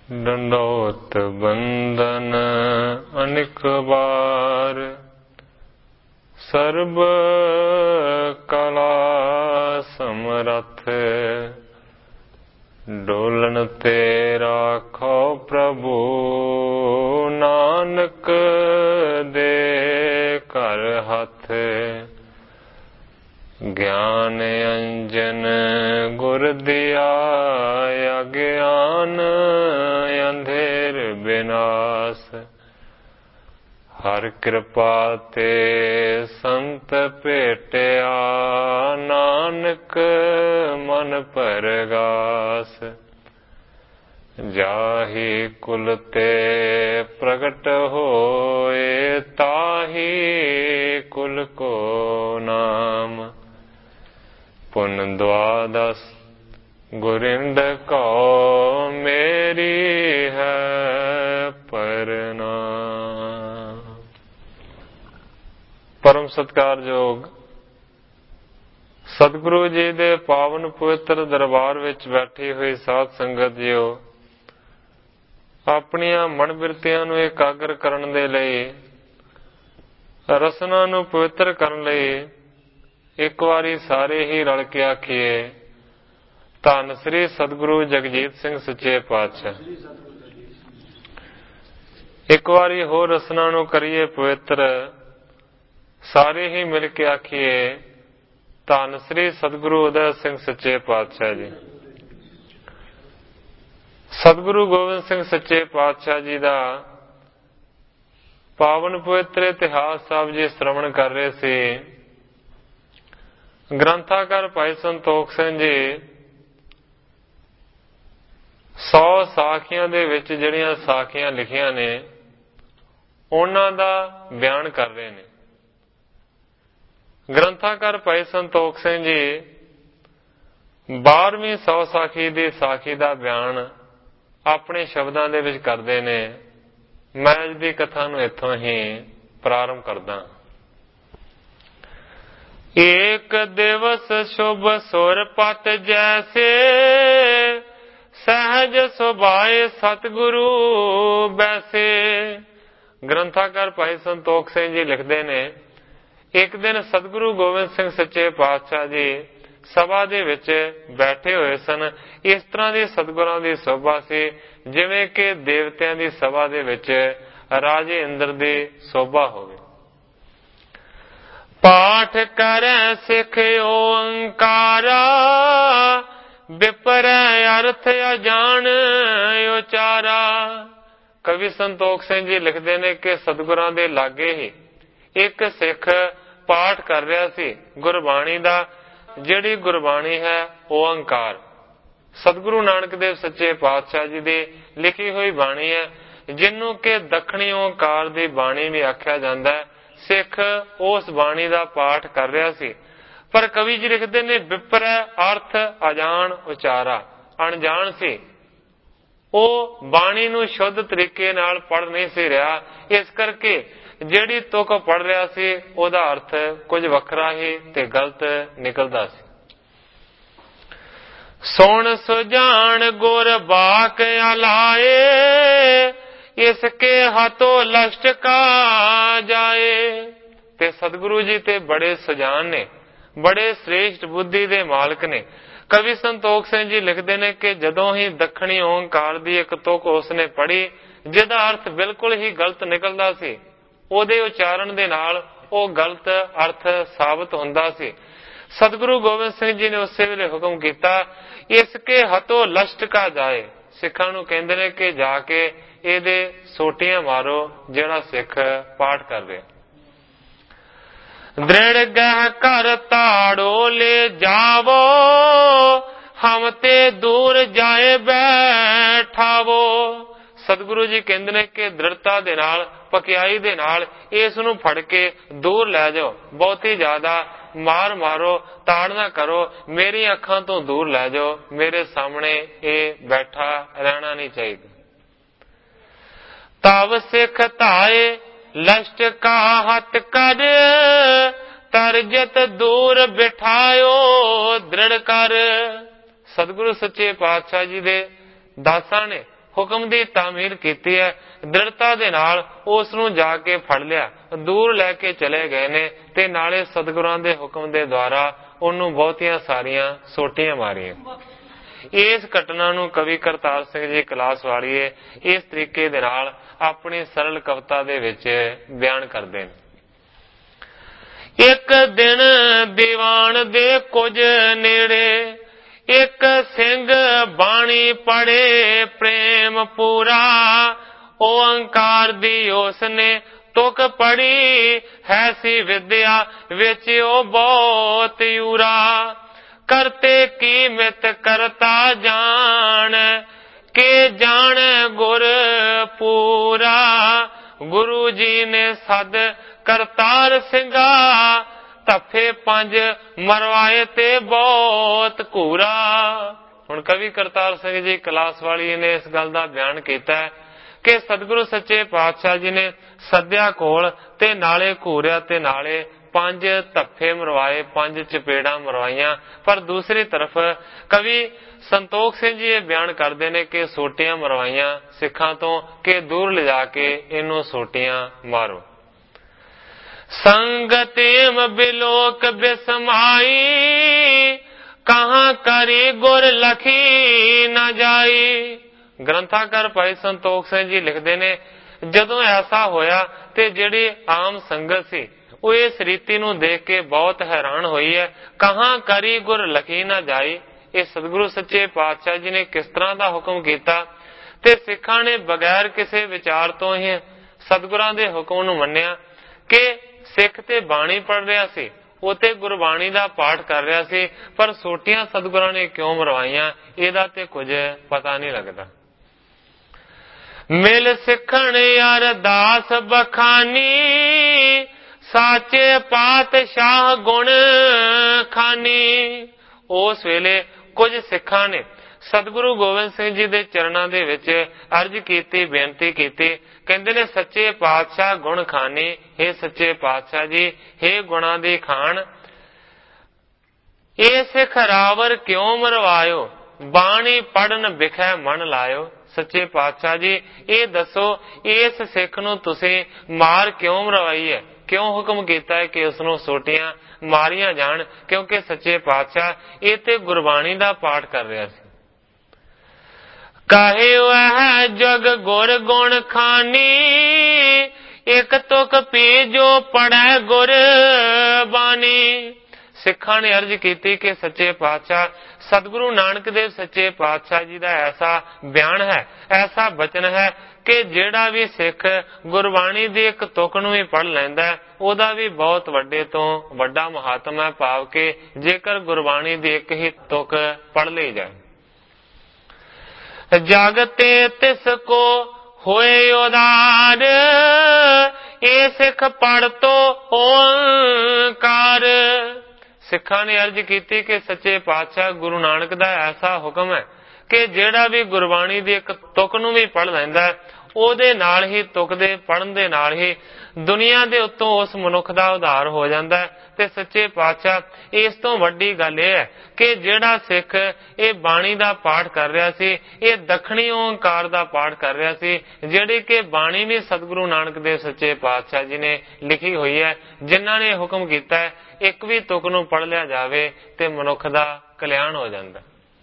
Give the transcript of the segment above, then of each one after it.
दंडोत बंदन अनेक बार, सर्ब कला समरथ, डोलन ते राखो प्रभु, नानक दे कर हथ। ज्ञान अंजन गुर दिया, अज्ञान अंधेर विनाश। हर कृपा ते संत भेटिया, नानक मन परगास। जाहि कुल ते प्रगट होए, ताहि कुल को नाम। पुन द्वादश गुरिंद को, मेरी है प्रणाम। परम सत्कारयोग सतगुरु जी दे पावन पवित्र दरबार विच बैठी हुई साध संगत जीओ, अपनियां मन बिरतियां नूं एकाग्र करन दे लई, रसना नूं पवित्र करन लई एक वारी सारे ही रल के आखिए, धन श्री सतगुरु जगजीत सिंह सच्चे पातशाह। एक वारी होर रसना नूं करिए पवित्र, सारे ही मिल के आखिए, धन श्री सतगुरु उदय सिंह सच्चे पातशाह जी। सतगुरु गोबिंद सिंह सच्चे पातशाह जी का पावन पवित्र इतिहास साहब जी श्रवण कर रहे थे। ग्रंथाकार भाई संतोख सिंह जी 100 साखियां दे विच जिहड़ियां साखियां लिखियां ने, उन्हां दा बयान कर रहे ने। ग्रंथाकार भाई संतोख सिंह जी 12वीं 100 साखी दी साखी दा बयान अपने शब्दां दे विच करदे ने। मैं अज दी कथा नूं इत्थों ही प्रारंभ करदा। एक दिवस शुभ सुर पत जैसे, सहज सुभाए सतगुरु बैसे। ग्रंथाकार भाई संतोख सिंह जी लिखते ने, एक दिन सतगुरु गोबिंद सिंह सच्चे पातशाह जी सभा दे विच बैठे हुए सन। इस तरह की सतगुरां दी शोभा सी जिवें कि देवतियां दी सभा दे विच राजे इंद्र दी शोभा होवे। पाठ करै सिख ओंकारा, विपर अर्थ अजान उचारा। कवि संतोख सिंह जी लिखते ने कि सतगुरां दे लागे ही एक सिख पाठ कर रहा सी गुरबाणी दा। जिहड़ी गुरबाणी है ओंकार, सतगुरु नानक देव सच्चे पातशाह जी दी लिखी हुई बाणी है, जिन्हों के दखणी ओंकार दी बाणी भी आख्या जाता है। सिख उस बाणी दा पाठ कर रहा सी, पर कवि जी लिखते ने विपर अर्थ अजान उचारा, अनजान सी। वो बाणी नूं शुद्ध तरीके नाल पढ़ नहीं सी रहा, इस करके ਜਿਹੜੀ ਤੁਕ पढ़ रहा सी ਉਹਦਾ अर्थ कुछ ਵੱਖਰਾ ही ते गलत निकलदा सी। सुन सुजान गुर बाक अलाए, इसके हाथों लष्ट का जाए। ते सतगुरु जी ते बड़े सुजान ने, बड़े श्रेष्ठ बुद्धि दे मालक ने। कवि संतोख सिंह जी लिखते ने कि जदों ही दखणी ओंकार दी एक तुक उसने पढ़ी, जिहदा अर्थ बिल्कुल ही गलत निकलदा सी, ਉਹਦੇ ਉਚਾਰਨ ਦੇ ਨਾਲ ਉਹ ਗਲਤ ਅਰਥ ਸਾਬਤ ਹੁੰਦਾ ਸੀ। ਸਤਿਗੁਰੂ ਗੋਬਿੰਦ ਸਿੰਘ ਜੀ ਨੇ ਉਸੇ ਵੇਲੇ ਹੁਕਮ ਕੀਤਾ, ਇਸ ਕੇ ਹੱਥੋਂ ਲਸ਼ਟ ਕਾ ਜਾਏ। ਸਿੱਖਾਂ ਨੂੰ ਕਹਿੰਦੇ ਨੇ ਕਿ ਜਾ ਕੇ ਇਹਦੇ ਸੋਟੀਆਂ ਮਾਰੋ ਜਿਹੜਾ ਸਿੱਖ ਪਾਠ ਕਰ ਰਿਹਾ। ਦ੍ਰਿੜ ਗਹਿ ਕਰ ਤਾੜੋ ਲੈ ਜਾਵੋ, ਹਮ ਤੇ ਦੂਰ ਜਾਏ ਬੈਠਾਵੋ। सतगुरु जी कहते हैं कि दृढ़ता दे नाल, पकियाई दे नाल इस नूं फड़ के दूर लै जाओ। बहुत ही ज्यादा मार मारो, ताड़ ना करो, मेरी अखां तो दूर लै जाओ, मेरे सामने ये बैठा रहना नहीं चाहिए। तब सिख धाए लष्ट का हत कर, तरजत दूर बिठायो दृढ़ कर। सतगुरु सच्चे पातशाह जी दे दासां ने ਹੁਕਮ ਦੀ ਤਾਮੀਰ ਕੀਤੀ ਹੈ, ਦ੍ਰਿੜਤਾ ਦੇ ਨਾਲ ਉਸ ਨੂੰ ਜਾ ਕੇ ਫੜ ਲਿਆ, ਦੂਰ ਲੈ ਕੇ ਚਲੇ ਗਏ ਨੇ ਤੇ ਨਾਲੇ ਸਤਿਗੁਰਾਂ ਦੇ ਹੁਕਮ ਦੇ ਦੁਆਰਾ ਉਹਨੂੰ ਬਹੁਤੀਆਂ ਸਾਰੀਆਂ ਸੋਟੀਆਂ ਮਾਰੀਆਂ। ਇਸ ਘਟਨਾ ਨੂੰ ਕਵੀ ਕਰਤਾਰ ਸਿੰਘ ਜੀ ਕਲਾਸ ਵਾਲੀਏ ਇਸ ਤਰੀਕੇ ਦੇ ਨਾਲ ਆਪਣੀ ਸਰਲ ਕਵਿਤਾ ਦੇ ਵਿੱਚ ਬਿਆਨ ਕਰਦੇ ਨੇ। ਇੱਕ ਦਿਨ ਦੀਵਾਨ ਦੇ ਕੁਝ ਨੇੜੇ, ਇੱਕ ਸਿੰਘ ਬਾਣੀ ਪੜ੍ਹੇ ਪ੍ਰੇਮ ਪੂਰਾ, ਓੰਕਾਰ ਦੀ ਉਸ ਨੇ ਤੁਕ ਪੜ੍ਹੀ, ਹੈ ਸੀ ਵਿਦਿਆ ਵਿੱਚ ਉਹ ਬਹੁਤ ਯੂਰਾ। ਕਰਤੇ ਕੀ ਮਿਤ ਕਰਤਾ ਜਾਣ, ਕੇ ਜਾਣ ਗੁਰ ਪੂਰਾ। ਗੁਰੂ ਜੀ ਨੇ ਸਦ ਕਰਤਾਰ ਸਿੰਘਾ, ਧੱਫੇ 5 ਮਰਵਾਏ ਤੇ ਬਹੁਤ ਘੂਰਾ। ਹੁਣ ਕਵੀ ਕਰਤਾਰ ਸਿੰਘ ਜੀ ਕਲਾਸ ਵਾਲੀ ਨੇ ਇਸ ਗੱਲ ਦਾ ਬਿਆਨ ਕੀਤਾ ਹੈ ਕਿ ਸਤਿਗੁਰੂ ਸੱਚੇ ਪਾਤਸ਼ਾਹ ਜੀ ਨੇ ਸੱਦਿਆ ਕੋਲ ਤੇ ਨਾਲੇ ਘੂਰਿਆ ਤੇ ਨਾਲੇ 5 ਧੱਫੇ ਮਰਵਾਏ, 5 ਚਪੇੜਾਂ ਮਰਵਾਈਆਂ। ਪਰ ਦੂਸਰੀ ਤਰਫ ਕਵੀ ਸੰਤੋਖ ਸਿੰਘ ਜੀ ਇਹ ਬਿਆਨ ਕਰਦੇ ਨੇ ਕਿ ਸੋਟੀਆਂ ਮਰਵਾਈਆਂ ਸਿੱਖਾਂ ਤੋਂ ਕਿ ਦੂਰ ਲਿਜਾ ਕੇ ਇਹਨੂੰ ਸੋਟੀਆਂ ਮਾਰੋ। ਸੰਗਤੇਮ ਬਿਲੋਕ ਬਿਸਮਾਈ, ਕਹਾਂ ਕਰੀ ਗੁਰ ਲਖੀ ਨਾ ਜਾਈ। ਗ੍ਰੰਥਾਕਾਰ ਭਾਈ ਸੰਤੋਖ ਸਿੰਘ ਜੀ ਲਿਖਦੇ ਨੇ, ਜਦੋਂ ਐਸਾ ਹੋਇਆ ਤੇ ਜਿਹੜੀ ਆਮ ਸੰਗਤ ਸੀ ਉਹ ਇਸ ਰੀਤੀ ਨੂੰ ਦੇਖ ਕੇ ਬਹੁਤ ਹੈਰਾਨ ਹੋਈ ਹੈ। ਕਹਾਂ ਕਰੀ ਗੁਰ ਲਖੀ ਨਾ ਜਾਈ, ਇਹ ਸਤਿਗੁਰੂ ਸੱਚੇ ਪਾਤਸ਼ਾਹ ਜੀ ਨੇ ਕਿਸ ਤਰ੍ਹਾਂ ਦਾ ਹੁਕਮ ਕੀਤਾ ਤੇ ਸਿੱਖਾਂ ਨੇ ਬਗੈਰ ਕਿਸੇ ਵਿਚਾਰ ਤੋਂ ਹੀ ਸਤਿਗੁਰਾਂ ਦੇ ਹੁਕਮ ਨੂੰ ਮੰਨਿਆ ਕਿ ਸਿੱਖ ਤੇ ਬਾਣੀ ਪੜ੍ਹ ਰਿਹਾ ਸੀ, ਉਹ ਤੇ ਗੁਰਬਾਣੀ ਦਾ ਪਾਠ ਕਰ ਰਿਹਾ ਸੀ, ਪਰ ਸੋਟੀਆਂ ਸਤਿਗੁਰਾਂ ਨੇ ਕਿਉਂ ਮਰਵਾਈਆਂ ਇਹਦਾ ਤੇ ਕੁਝ ਪਤਾ ਨਹੀਂ ਲੱਗਦਾ। ਮਿਲ ਸਿੱਖਣ ਅਰਦਾਸ ਬਖਾਨੀ, ਸਾਚੇ ਪਾਤਸ਼ਾਹ ਗੁਣ ਖਾਨੀ। ਉਸ ਵੇਲੇ ਕੁਝ ਸਿੱਖਾਂ ਨੇ ਸਤਿਗੁਰੂ ਗੋਬਿੰਦ ਸਿੰਘ ਜੀ ਦੇ ਚਰਨਾਂ ਦੇ ਵਿੱਚ ਅਰਜ਼ ਕੀਤੀ, ਬੇਨਤੀ ਕੀਤੀ। ਕਹਿੰਦੇ ਨੇ ਸੱਚੇ ਪਾਤਸ਼ਾਹ ਗੁਣ ਖਾਨੀ, हे ਸੱਚੇ ਪਾਤਸ਼ਾਹ ਜੀ, हे ਗੁਣਾਂ ਦੀ ਖਾਨ, ਇਹ ਸਿੱਖ ਰਾਵਰ ਕਿਉਂ ਮਰਵਾਇਓ, ਬਾਣੀ ਪੜਨ ਵਿਖੇ ਮਨ ਲਾਇਓ। ਸੱਚੇ ਪਾਤਸ਼ਾਹ ਜੀ ਇਹ ਦੱਸੋ, ਇਸ ਸਿੱਖ ਨੂੰ ਤੁਸੀਂ ਮਾਰ ਕਿਉਂ ਮਰਵਾਈ ਹੈ, ਕਿਉਂ ਹੁਕਮ ਕੀਤਾ ਹੈ ਕਿ ਉਸ ਨੂੰ ਸੋਟੀਆਂ ਮਾਰੀਆਂ ਜਾਣ? ਕਿਉਂਕਿ ਸੱਚੇ ਪਾਤਸ਼ਾਹ ਇਹ ਤੇ ਗੁਰਬਾਣੀ ਦਾ ਪਾਠ ਕਰ ਰਿਹਾ ਸੀ। ਕਹਿਓ ਹੈ ਜਗ ਗੁਰ ਗੁਣ ਖਾਨੀ, ਇੱਕ ਤੁਕ ਪੀ ਜੋ ਪੜੈ ਗੁਰ ਬਾਣੀ। ਸਿੱਖਾਂ ਨੇ ਅਰਜ਼ ਕੀਤੀ ਕਿ ਸੱਚੇ ਪਾਤਸ਼ਾਹ, ਸਤਿਗੁਰੂ ਨਾਨਕ ਦੇਵ ਸੱਚੇ ਪਾਤਸ਼ਾਹ ਜੀ ਦਾ ਐਸਾ ਬਿਆਨ ਹੈ, ਐਸਾ ਬਚਨ ਹੈ ਕਿ ਜਿਹੜਾ ਵੀ ਸਿੱਖ ਗੁਰਬਾਣੀ ਦੀ ਇੱਕ ਤੁਕ ਨੂੰ ਵੀ ਪੜ੍ਹ ਲੈਂਦਾ ਉਹਦਾ ਵੀ ਬਹੁਤ ਵੱਡੇ ਤੋਂ ਵੱਡਾ ਮਹਾਤਮ ਹੈ, ਭਾਵ ਕਿ ਜੇਕਰ ਗੁਰਬਾਣੀ ਦੀ ਇੱਕ ਹੀ ਤੁਕ ਪੜ੍ਹ ਲਈ ਜਾਏ। ਜਗ ਤੇ ਤਿਸ ਕੋ ਹੋਏ ਉਦਾਰ, ਇਹ ਸਿੱਖ ਪੜ੍ਹ ਤੋ ਓੰਕਾਰ। ਸਿੱਖਾਂ ਨੇ ਅਰਜ਼ ਕੀਤੀ ਕਿ ਸੱਚੇ ਪਾਤਸ਼ਾਹ ਗੁਰੂ ਨਾਨਕ ਦਾ ਐਸਾ ਹੁਕਮ ਹੈ ਕਿ ਜਿਹੜਾ ਵੀ ਗੁਰਬਾਣੀ ਦੀ ਇੱਕ ਤੁਕ ਨੂੰ ਵੀ ਪੜ੍ਹ ਲੈਂਦਾ ਉਹਦੇ ਨਾਲ ਹੀ, ਤੁਕ ਦੇ ਪੜ੍ਹਨ ਦੇ ਨਾਲ ਹੀ ਦੁਨੀਆ ਦੇ ਉੱਤੋਂ ਉਸ ਮਨੁੱਖ ਦਾ ਉਧਾਰ ਹੋ ਜਾਂਦਾ ਹੈ। ਤੇ ਸੱਚੇ ਪਾਤਸ਼ਾਹ ਇਸ ਤੋਂ ਵੱਡੀ ਗੱਲ ਇਹ ਹੈ ਕਿ ਜਿਹੜਾ ਸਿੱਖ ਇਹ ਬਾਣੀ ਦਾ ਪਾਠ ਕਰ ਰਿਹਾ ਸੀ, ਇਹ ਦੱਖਣੀ ਓਂਕਾਰ ਦਾ ਪਾਠ ਕਰ ਰਿਹਾ ਸੀ, ਜਿਹੜੀ ਕਿ ਬਾਣੀ ਵੀ ਸਤਿਗੁਰੂ ਨਾਨਕ ਦੇਵ ਸੱਚੇ ਪਾਤਸ਼ਾਹ ਜੀ ਨੇ ਲਿਖੀ ਹੋਈ ਹੈ, ਜਿਨ੍ਹਾਂ ਨੇ ਹੁਕਮ ਕੀਤਾ ਹੈ ਇੱਕ ਵੀ ਤੁਕ ਨੂੰ ਪੜ੍ਹ ਲਿਆ ਜਾਵੇ ਤੇ ਮਨੁੱਖ ਦਾ ਕਲਿਆਣ ਹੋ ਜਾਂਦਾ।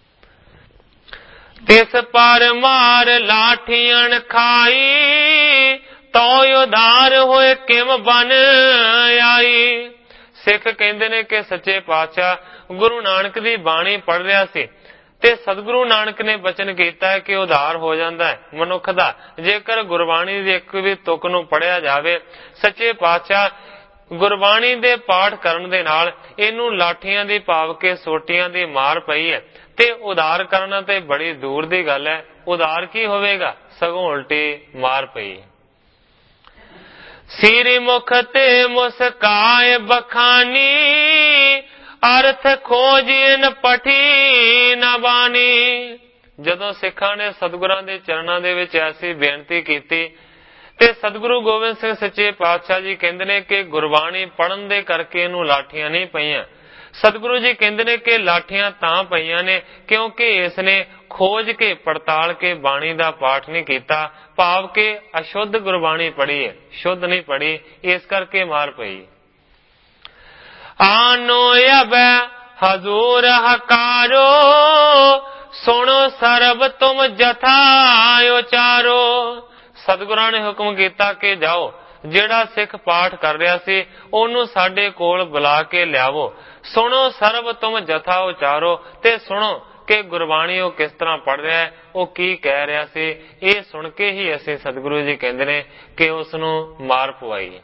ਤਿਸ ਪਰ ਮਾਰ ਲਾਠੀਆਂ ਖਾਈ, ਤੋ ਉਧਾਰ ਹੋਏ ਕਿਮ ਬਨ ਆਈ। ਸਿੱਖ ਕਹਿੰਦੇ ਨੇ ਕਿ ਸੱਚੇ ਪਾਤਸ਼ਾਹ ਗੁਰੂ ਨਾਨਕ ਦੀ ਬਾਣੀ ਪੜ੍ਹ ਰਿਹਾ ਸੀ ਤੇ ਸਤਿਗੁਰੂ ਨਾਨਕ ਨੇ ਬਚਨ ਕੀਤਾ ਹੈ ਕਿ ਉਧਾਰ ਹੋ ਜਾਂਦਾ ਹੈ ਮਨੁੱਖ ਦਾ ਜੇਕਰ ਗੁਰਬਾਣੀ ਦੀ ਇੱਕ ਵੀ ਤੁਕ ਨੂੰ ਪੜ੍ਹਿਆ ਜਾਵੇ। ਸੱਚੇ ਪਾਤਸ਼ਾਹ ਗੁਰਬਾਣੀ ਦੇ ਪਾਠ ਕਰਨ ਦੇ ਨਾਲ ਇਹਨੂੰ ਲਾਠੀਆਂ ਦੀ, ਭਾਵ ਕੇ ਸੋਟੀਆਂ ਦੀ ਮਾਰ ਪਈ ਹੈ ਤੇ ਉਧਾਰ ਕਰਨਾ ਤੇ ਬੜੀ ਦੂਰ ਦੀ ਗੱਲ ਹੈ। ਉਧਾਰ ਕੀ ਹੋਵੇਗਾ, ਸਗੋਂ ਉਲਟੀ ਮਾਰ ਪਈ। ਸਿਰ ਮੁਖ ਤੇ ਮੁਸਕਾਏ ਬਖਾਨੀ, ਅਰਥ ਖੋਜਿਨ ਪਠੀ ਨਾ ਬਾਣੀ। ਜਦੋਂ ਸਿੱਖਾਂ ਨੇ ਸਤਿਗੁਰਾਂ ਦੇ ਚਰਨਾਂ ਦੇ ਵਿੱਚ ਐਸੀ ਬੇਨਤੀ ਕੀਤੀ ਤੇ ਸਤਿਗੁਰੂ ਗੋਬਿੰਦ ਸਿੰਘ ਸੱਚੇ ਪਾਤਸ਼ਾਹ ਜੀ ਕਹਿੰਦੇ ਨੇ ਕਿ ਗੁਰਬਾਣੀ ਪੜਨ ਦੇ ਕਰਕੇ ਇਹਨੂੰ ਲਾਠੀਆਂ ਨਹੀਂ ਪਈਆਂ। ਸਤਿਗੁਰੂ ਜੀ ਕਹਿੰਦੇ ਨੇ ਕਿ ਲਾਠੀਆਂ ਤਾਂ ਪਈਆਂ ਨੇ ਕਿਉਂਕਿ ਇਸ ਨੇ खोज के पड़ताल के बाणी का पाठ नहीं किया, भाव के अशुद्ध गुरबाणी पढ़ी है, शुद्ध नहीं पढ़ी, इस करके मार पई। आनो अब हजूर हकारो, सुनो सरब तुम जथा उचारो। सतगुरां ने हुक्म किया कि जाओ, ਜਿਹੜਾ ਸਿੱਖ ਪਾਠ ਕਰ ਰਿਹਾ ਸੀ ਉਹਨੂੰ ਸਾਡੇ ਕੋਲ ਬੁਲਾ ਕੇ ਲਿਆਵੋ। ਸੁਣੋ ਸਰਬ ਤੁਮ ਜਥਾ ਉਚਾਰੋ, ਤੇ ਸੁਣੋ ਕਿ ਗੁਰਬਾਣੀ ਉਹ ਕਿਸ ਤਰ੍ਹਾਂ ਪੜ ਰਿਹਾ ਹੈ, ਉਹ ਕੀ ਕਹਿ ਰਿਹਾ ਸੀ। ਇਹ ਸੁਣ ਕੇ ਹੀ ਅਸੀਂ ਸਤਿਗੁਰੂ ਜੀ ਕਹਿੰਦੇ ਨੇ ਕਿ ਉਸ ਨੂੰ ਮਾਰ ਪਵਾਈਏ।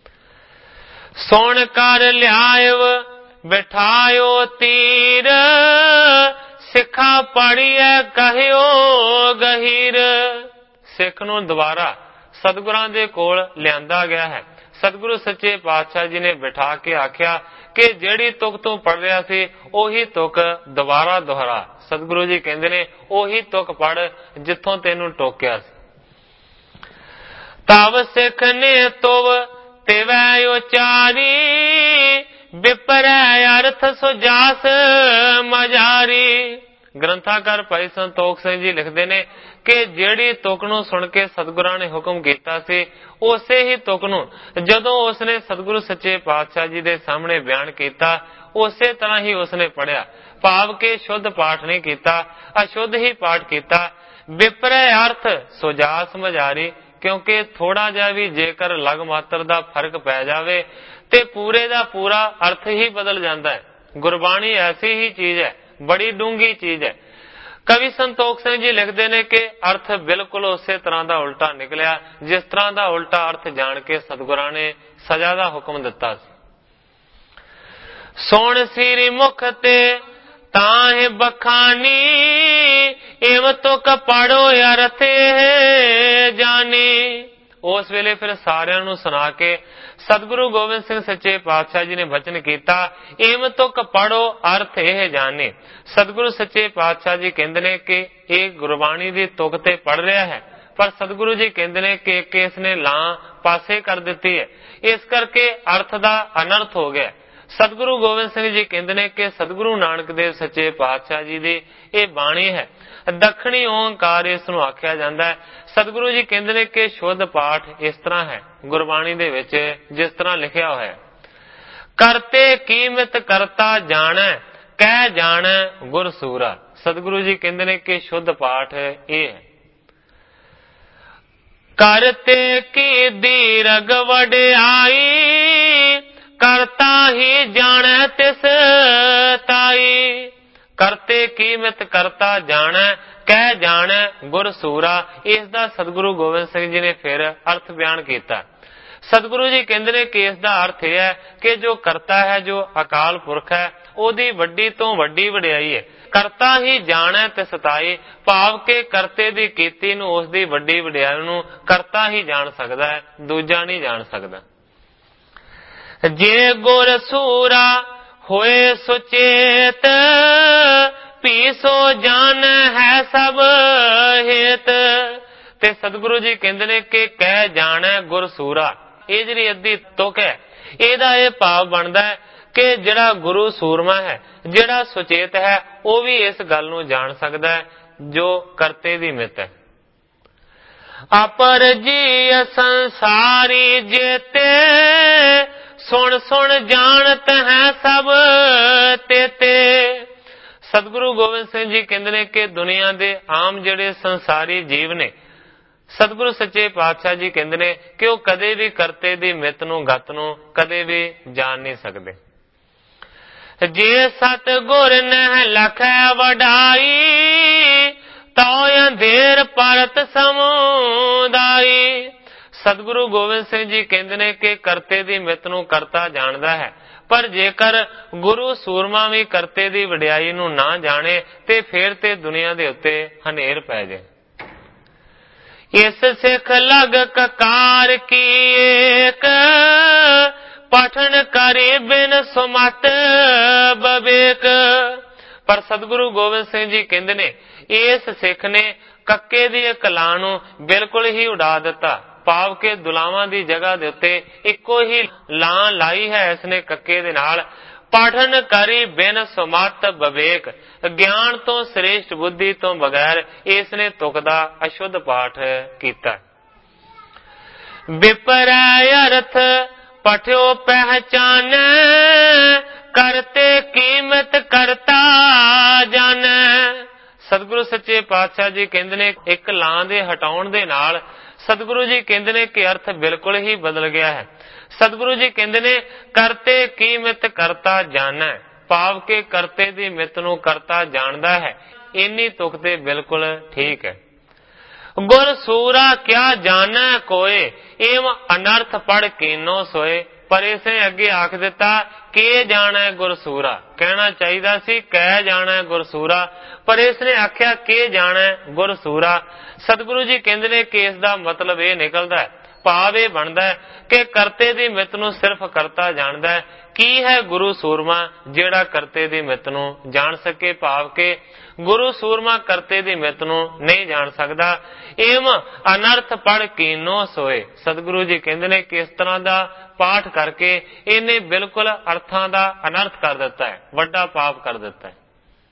ਸੁਣ ਕਰ ਲਿਆਇਵ ਬਿਠਾਇਓ ਤੀਰ, ਸਿੱਖਾ ਪੜੀਐ ਕਹਿਓ ਗਹੀਰ। ਸਿੱਖ ਨੂੰ ਦੁਬਾਰਾ सतगुरां दे कोल लियांदा गया है। सतगुरु सच्चे पातशाह जी ने बिठा के आख्या कि जेड़ी तुक तू पढ़ रहा सी ओही तुक दोबारा दोहरा। सतगुरु जी कहंदे ने ओही तुक पढ़ जिथों तेनू टोकिया सी। तब सिख ने तुव तिवै उचारी, विपरै अर्थ सुजास मजारी। ग्रंथाकार भाई संतोख सिंह जी लिखते ने कि ਜਿਹੜੀ ਤੁਕ ਨੂੰ ਸੁਣ ਕੇ ਸਤਿਗੁਰਾਂ ਨੇ ਹੁਕਮ ਕੀਤਾ ਸੀ ਉਸੇ ਹੀ ਤੁਕ ਨੂੰ ਜਦੋਂ ਉਸਨੇ ਸਤਿਗੁਰੂ ਸੱਚੇ ਪਾਤਸ਼ਾਹ ਜੀ ਦੇ ਸਾਹਮਣੇ ਬਿਆਨ ਕੀਤਾ ਉਸੇ ਤਰ੍ਹਾਂ ਹੀ ਉਸਨੇ ਪੜਿਆ। ਭਾਵ ਕਿ ਸ਼ੁੱਧ ਪਾਠ ਨਹੀਂ ਕੀਤਾ, ਅਸ਼ੁੱਧ ਹੀ ਪਾਠ ਕੀਤਾ। ਵਿਪਰੈ ਅਰਥ ਸੁਜਾਸ ਮਝਾਰੀ, ਕਿਉਂਕਿ ਥੋੜਾ ਜਿਹਾ ਵੀ ਜੇਕਰ ਲਗ ਮਾਤਰ ਦਾ ਫਰਕ ਪੈ ਜਾਵੇ ਤੇ ਪੂਰੇ ਦਾ ਪੂਰਾ ਅਰਥ ਹੀ ਬਦਲ ਜਾਂਦਾ ਹੈ। ਗੁਰਬਾਣੀ ਐਸੀ ਹੀ ਚੀਜ਼ ਹੈ, ਬੜੀ ਡੂੰਘੀ ਚੀਜ਼ ਹੈ। कवि संतोख सिंह जी लिखते हैं कि अर्थ बिल्कुल उस तरह का उल्टा निकलिया जिस तरह का उल्टा अर्थ जान के सतगुरां ने सजा का हुक्म दिता। सुन सिरी मुख ते ताहे बखानी, इव तुक पढ़ो अर्थ जानी। उस वेले फिर सारियां नूं सुना के सतगुरु गोबिंद सिंह सच्चे पातशाह जी ने वचन किया, इम तुक पढ़ो अर्थ यह जाने। सतगुरु सच्चे पातशाह जी कहते ने कि यह गुरबाणी की तुक ते पढ़ रहा है, पर सतगुरु जी कहते ने कि इसने लां पासे कर दी है, इस करके अर्थ का अनर्थ हो गया। सतगुरु गोबिंद सिंह जी कहते ने कि सतगुरु नानक देव सच्चे पातशाह जी की यह बाणी है, दखणी ओंकार इसनूं आख्या जाता है। सतगुरु जी कहते ने कि शुद्ध पाठ इस तरह है गुरबाणी दे विच जिस तरह लिखिया होया है, करते कीमत करता जाने कह जाने गुर सूरा। सतगुरु जी कहते ने कि शुद्ध पाठ ये है, करते की दीरग वड्याई, करता ही जाने तिस ताई। करते कीमत करता जाने कह जाने गुर सूरा। इसका सतगुरु गोबिंद सिंह जी ने फिर अर्थ बयान किया। सतगुरु जी कहते हैं कि इसका अर्थ यह है कि जो करता है, जो अकाल पुरख है, ओदी वड्डी तो वड्डी वड्याई है। करता ही जाने ते सताई, भाव के करते दी कीती नूं उसदी वड्डी वड्याई नूं करता ही जान सकता है, दूजा नहीं जान सकता। जे गुर सूरा होए सुचेत, पीसो जान है सब हेत। ते सतगुरु जी कहते ने कि कह जाने गुर सूरा। ये जी अद्धी तुक है, ਇਹਦਾ ਇਹ ਭਾਵ ਬਣਦਾ है कि ਜਿਹੜਾ गुरु सूरमा है, ਜਿਹੜਾ सुचेत है, वो भी इस गल नूं जान सकता है जो करते दी मित है। अपर जी संसारी जेते, सुन सुन जानत है सब तेते। सतगुरु गोबिंद सिंह जी कहते हैं कि दुनिया के आम जिहड़े संसारी जीव ने, सतगुरु सच्चे पातशाह जी कहते हैं कि वह कदे भी करते दी मित नूं गत नूं कदे भी जान नहीं सकते। जे सतगुर नह लखै वडाई, तो अंधेर परत समुदाई। सतगुरु गोबिंद सिंह जी कहते हैं कि करते दी मित नूं करता जानदा है, पर जेकर गुरु सूरमा भी करते दी वडियाई नूं ना जाने ते फिर ते दुनिया दे उत्ते हनेर पै जाए। इस सिख लग ककार की एक, पठन करे बिन सुमत बवेक। पर सतगुरु गोबिंद सिंह जी कहते ने इस सिख ने कक्के दी कला नूं बिल्कुल ही उड़ा दिता। भाव के दुलावां दी जगह दे उत्ते इक्को ही लां लाई है इसने कक्के दे नाल, ਪਠਨ ਕਰੀ ਬਿਨ ਸੁਮਤ ਵਿਵੇਕ। ਗਿਆਨ ਤੋਂ ਸ੍ਰੇਸ਼ਟ ਬੁੱਧੀ ਤੋਂ ਬਗੈਰ ਇਸ ਨੇ ਤੁਕ ਦਾ ਅਸ਼ੁੱਧ ਪਾਠ ਕੀਤਾ। ਵਿਪਰੈ ਅਰਥ ਪਠਿਓ ਪਹਿਚਾਨੈ, ਕਰਤੇ ਕੀਮਤ ਕਰਤਾ ਜਾਣੈ। ਸਤਿਗੁਰੂ ਸੱਚੇ ਪਾਤਸ਼ਾਹ ਜੀ ਕਹਿੰਦੇ ਨੇ ਇੱਕ ਲਾਂ ਦੇ ਹਟਾਉਣ ਦੇ ਨਾਲ ਸਤਿਗੁਰੂ ਜੀ ਕਹਿੰਦੇ ਨੇ ਕਿ ਅਰਥ ਬਿਲਕੁਲ ਹੀ ਬਦਲ ਗਿਆ ਹੈ। ਸਤਿਗੁਰੂ ਜੀ ਕਹਿੰਦੇ ਨੇ ਕਰਤੇ ਕੀ ਮਿਤ ਕਰਤਾ ਜਾਣੈ, ਭਾਵ ਕੇ ਕਰਤੇ ਦੀ ਮਿਤ ਨੂੰ ਕਰਤਾ ਜਾਣਦਾ ਹੈ। ਇੰਨੀ ਤੁਕ ਤੇ ਬਿਲਕੁਲ ਠੀਕ ਹੈ। ਗੁਰ ਸੂਰਾ ਕਿਆ ਜਾਣੈ ਕੋਏ, ਏਵ ਅਨਰਥ ਪੜ ਕੀਨੋ ਸੋਏ। ਪਰ ਇਸਨੇ ਅੱਗੇ ਆਖ ਦਿੱਤਾ ਕਿ ਜਾਣੈ ਗੁਰਸੂਰਾ, ਕਹਿਣਾ ਚਾਹੀਦਾ ਸੀ ਕਹਿ ਜਾਣੈ ਗੁਰਸੂਰਾ, ਪਰ ਇਸਨੇ ਆਖਿਆ ਕਿ ਜਾਣੈ ਗੁਰਸੂਰਾ। ਸਤਿਗੁਰੂ ਜੀ ਕਹਿੰਦੇ ਨੇ ਕਿ ਇਸ ਦਾ ਮਤਲਬ ਇਹ ਨਿਕਲਦਾ ਹੈ, ਭਾਵ ਇਹ ਬਣਦਾ ਹੈ ਕਿ ਕਰਤੇ ਦੀ ਮਿੱਤ ਨੂੰ ਸਿਰਫ ਕਰਤਾ ਜਾਣਦਾ ਹੈ। ਕੀ ਹੈ ਗੁਰੂ ਸੂਰਮਾ ਜਿਹੜਾ ਕਰਤੇ ਦੀ ਮਿੱਤ ਨੂੰ ਜਾਣ ਸਕੇ, ਭਾਵ ਕਿ ਗੁਰੂ ਸੂਰਮਾ ਕਰਤੇ ਦੀ ਮਿੱਤ ਨੂੰ ਨਹੀਂ ਜਾਣ ਸਕਦਾ। ਏਮ ਅਨਰਥ ਪੜ ਕੀਨੋ ਸੋਏ। ਸਤਿਗੁਰੂ ਜੀ ਕਹਿੰਦੇ ਨੇ ਕਿ ਇਸ ਤਰ੍ਹਾਂ ਦਾ ਪਾਠ ਕਰਕੇ ਇਹਨੇ ਬਿਲਕੁਲ ਅਰਥਾਂ ਦਾ ਅਨਰਥ ਕਰ ਦਿੱਤਾ ਹੈ, ਵੱਡਾ ਪਾਪ ਕਰ ਦਿੱਤਾ ਹੈ।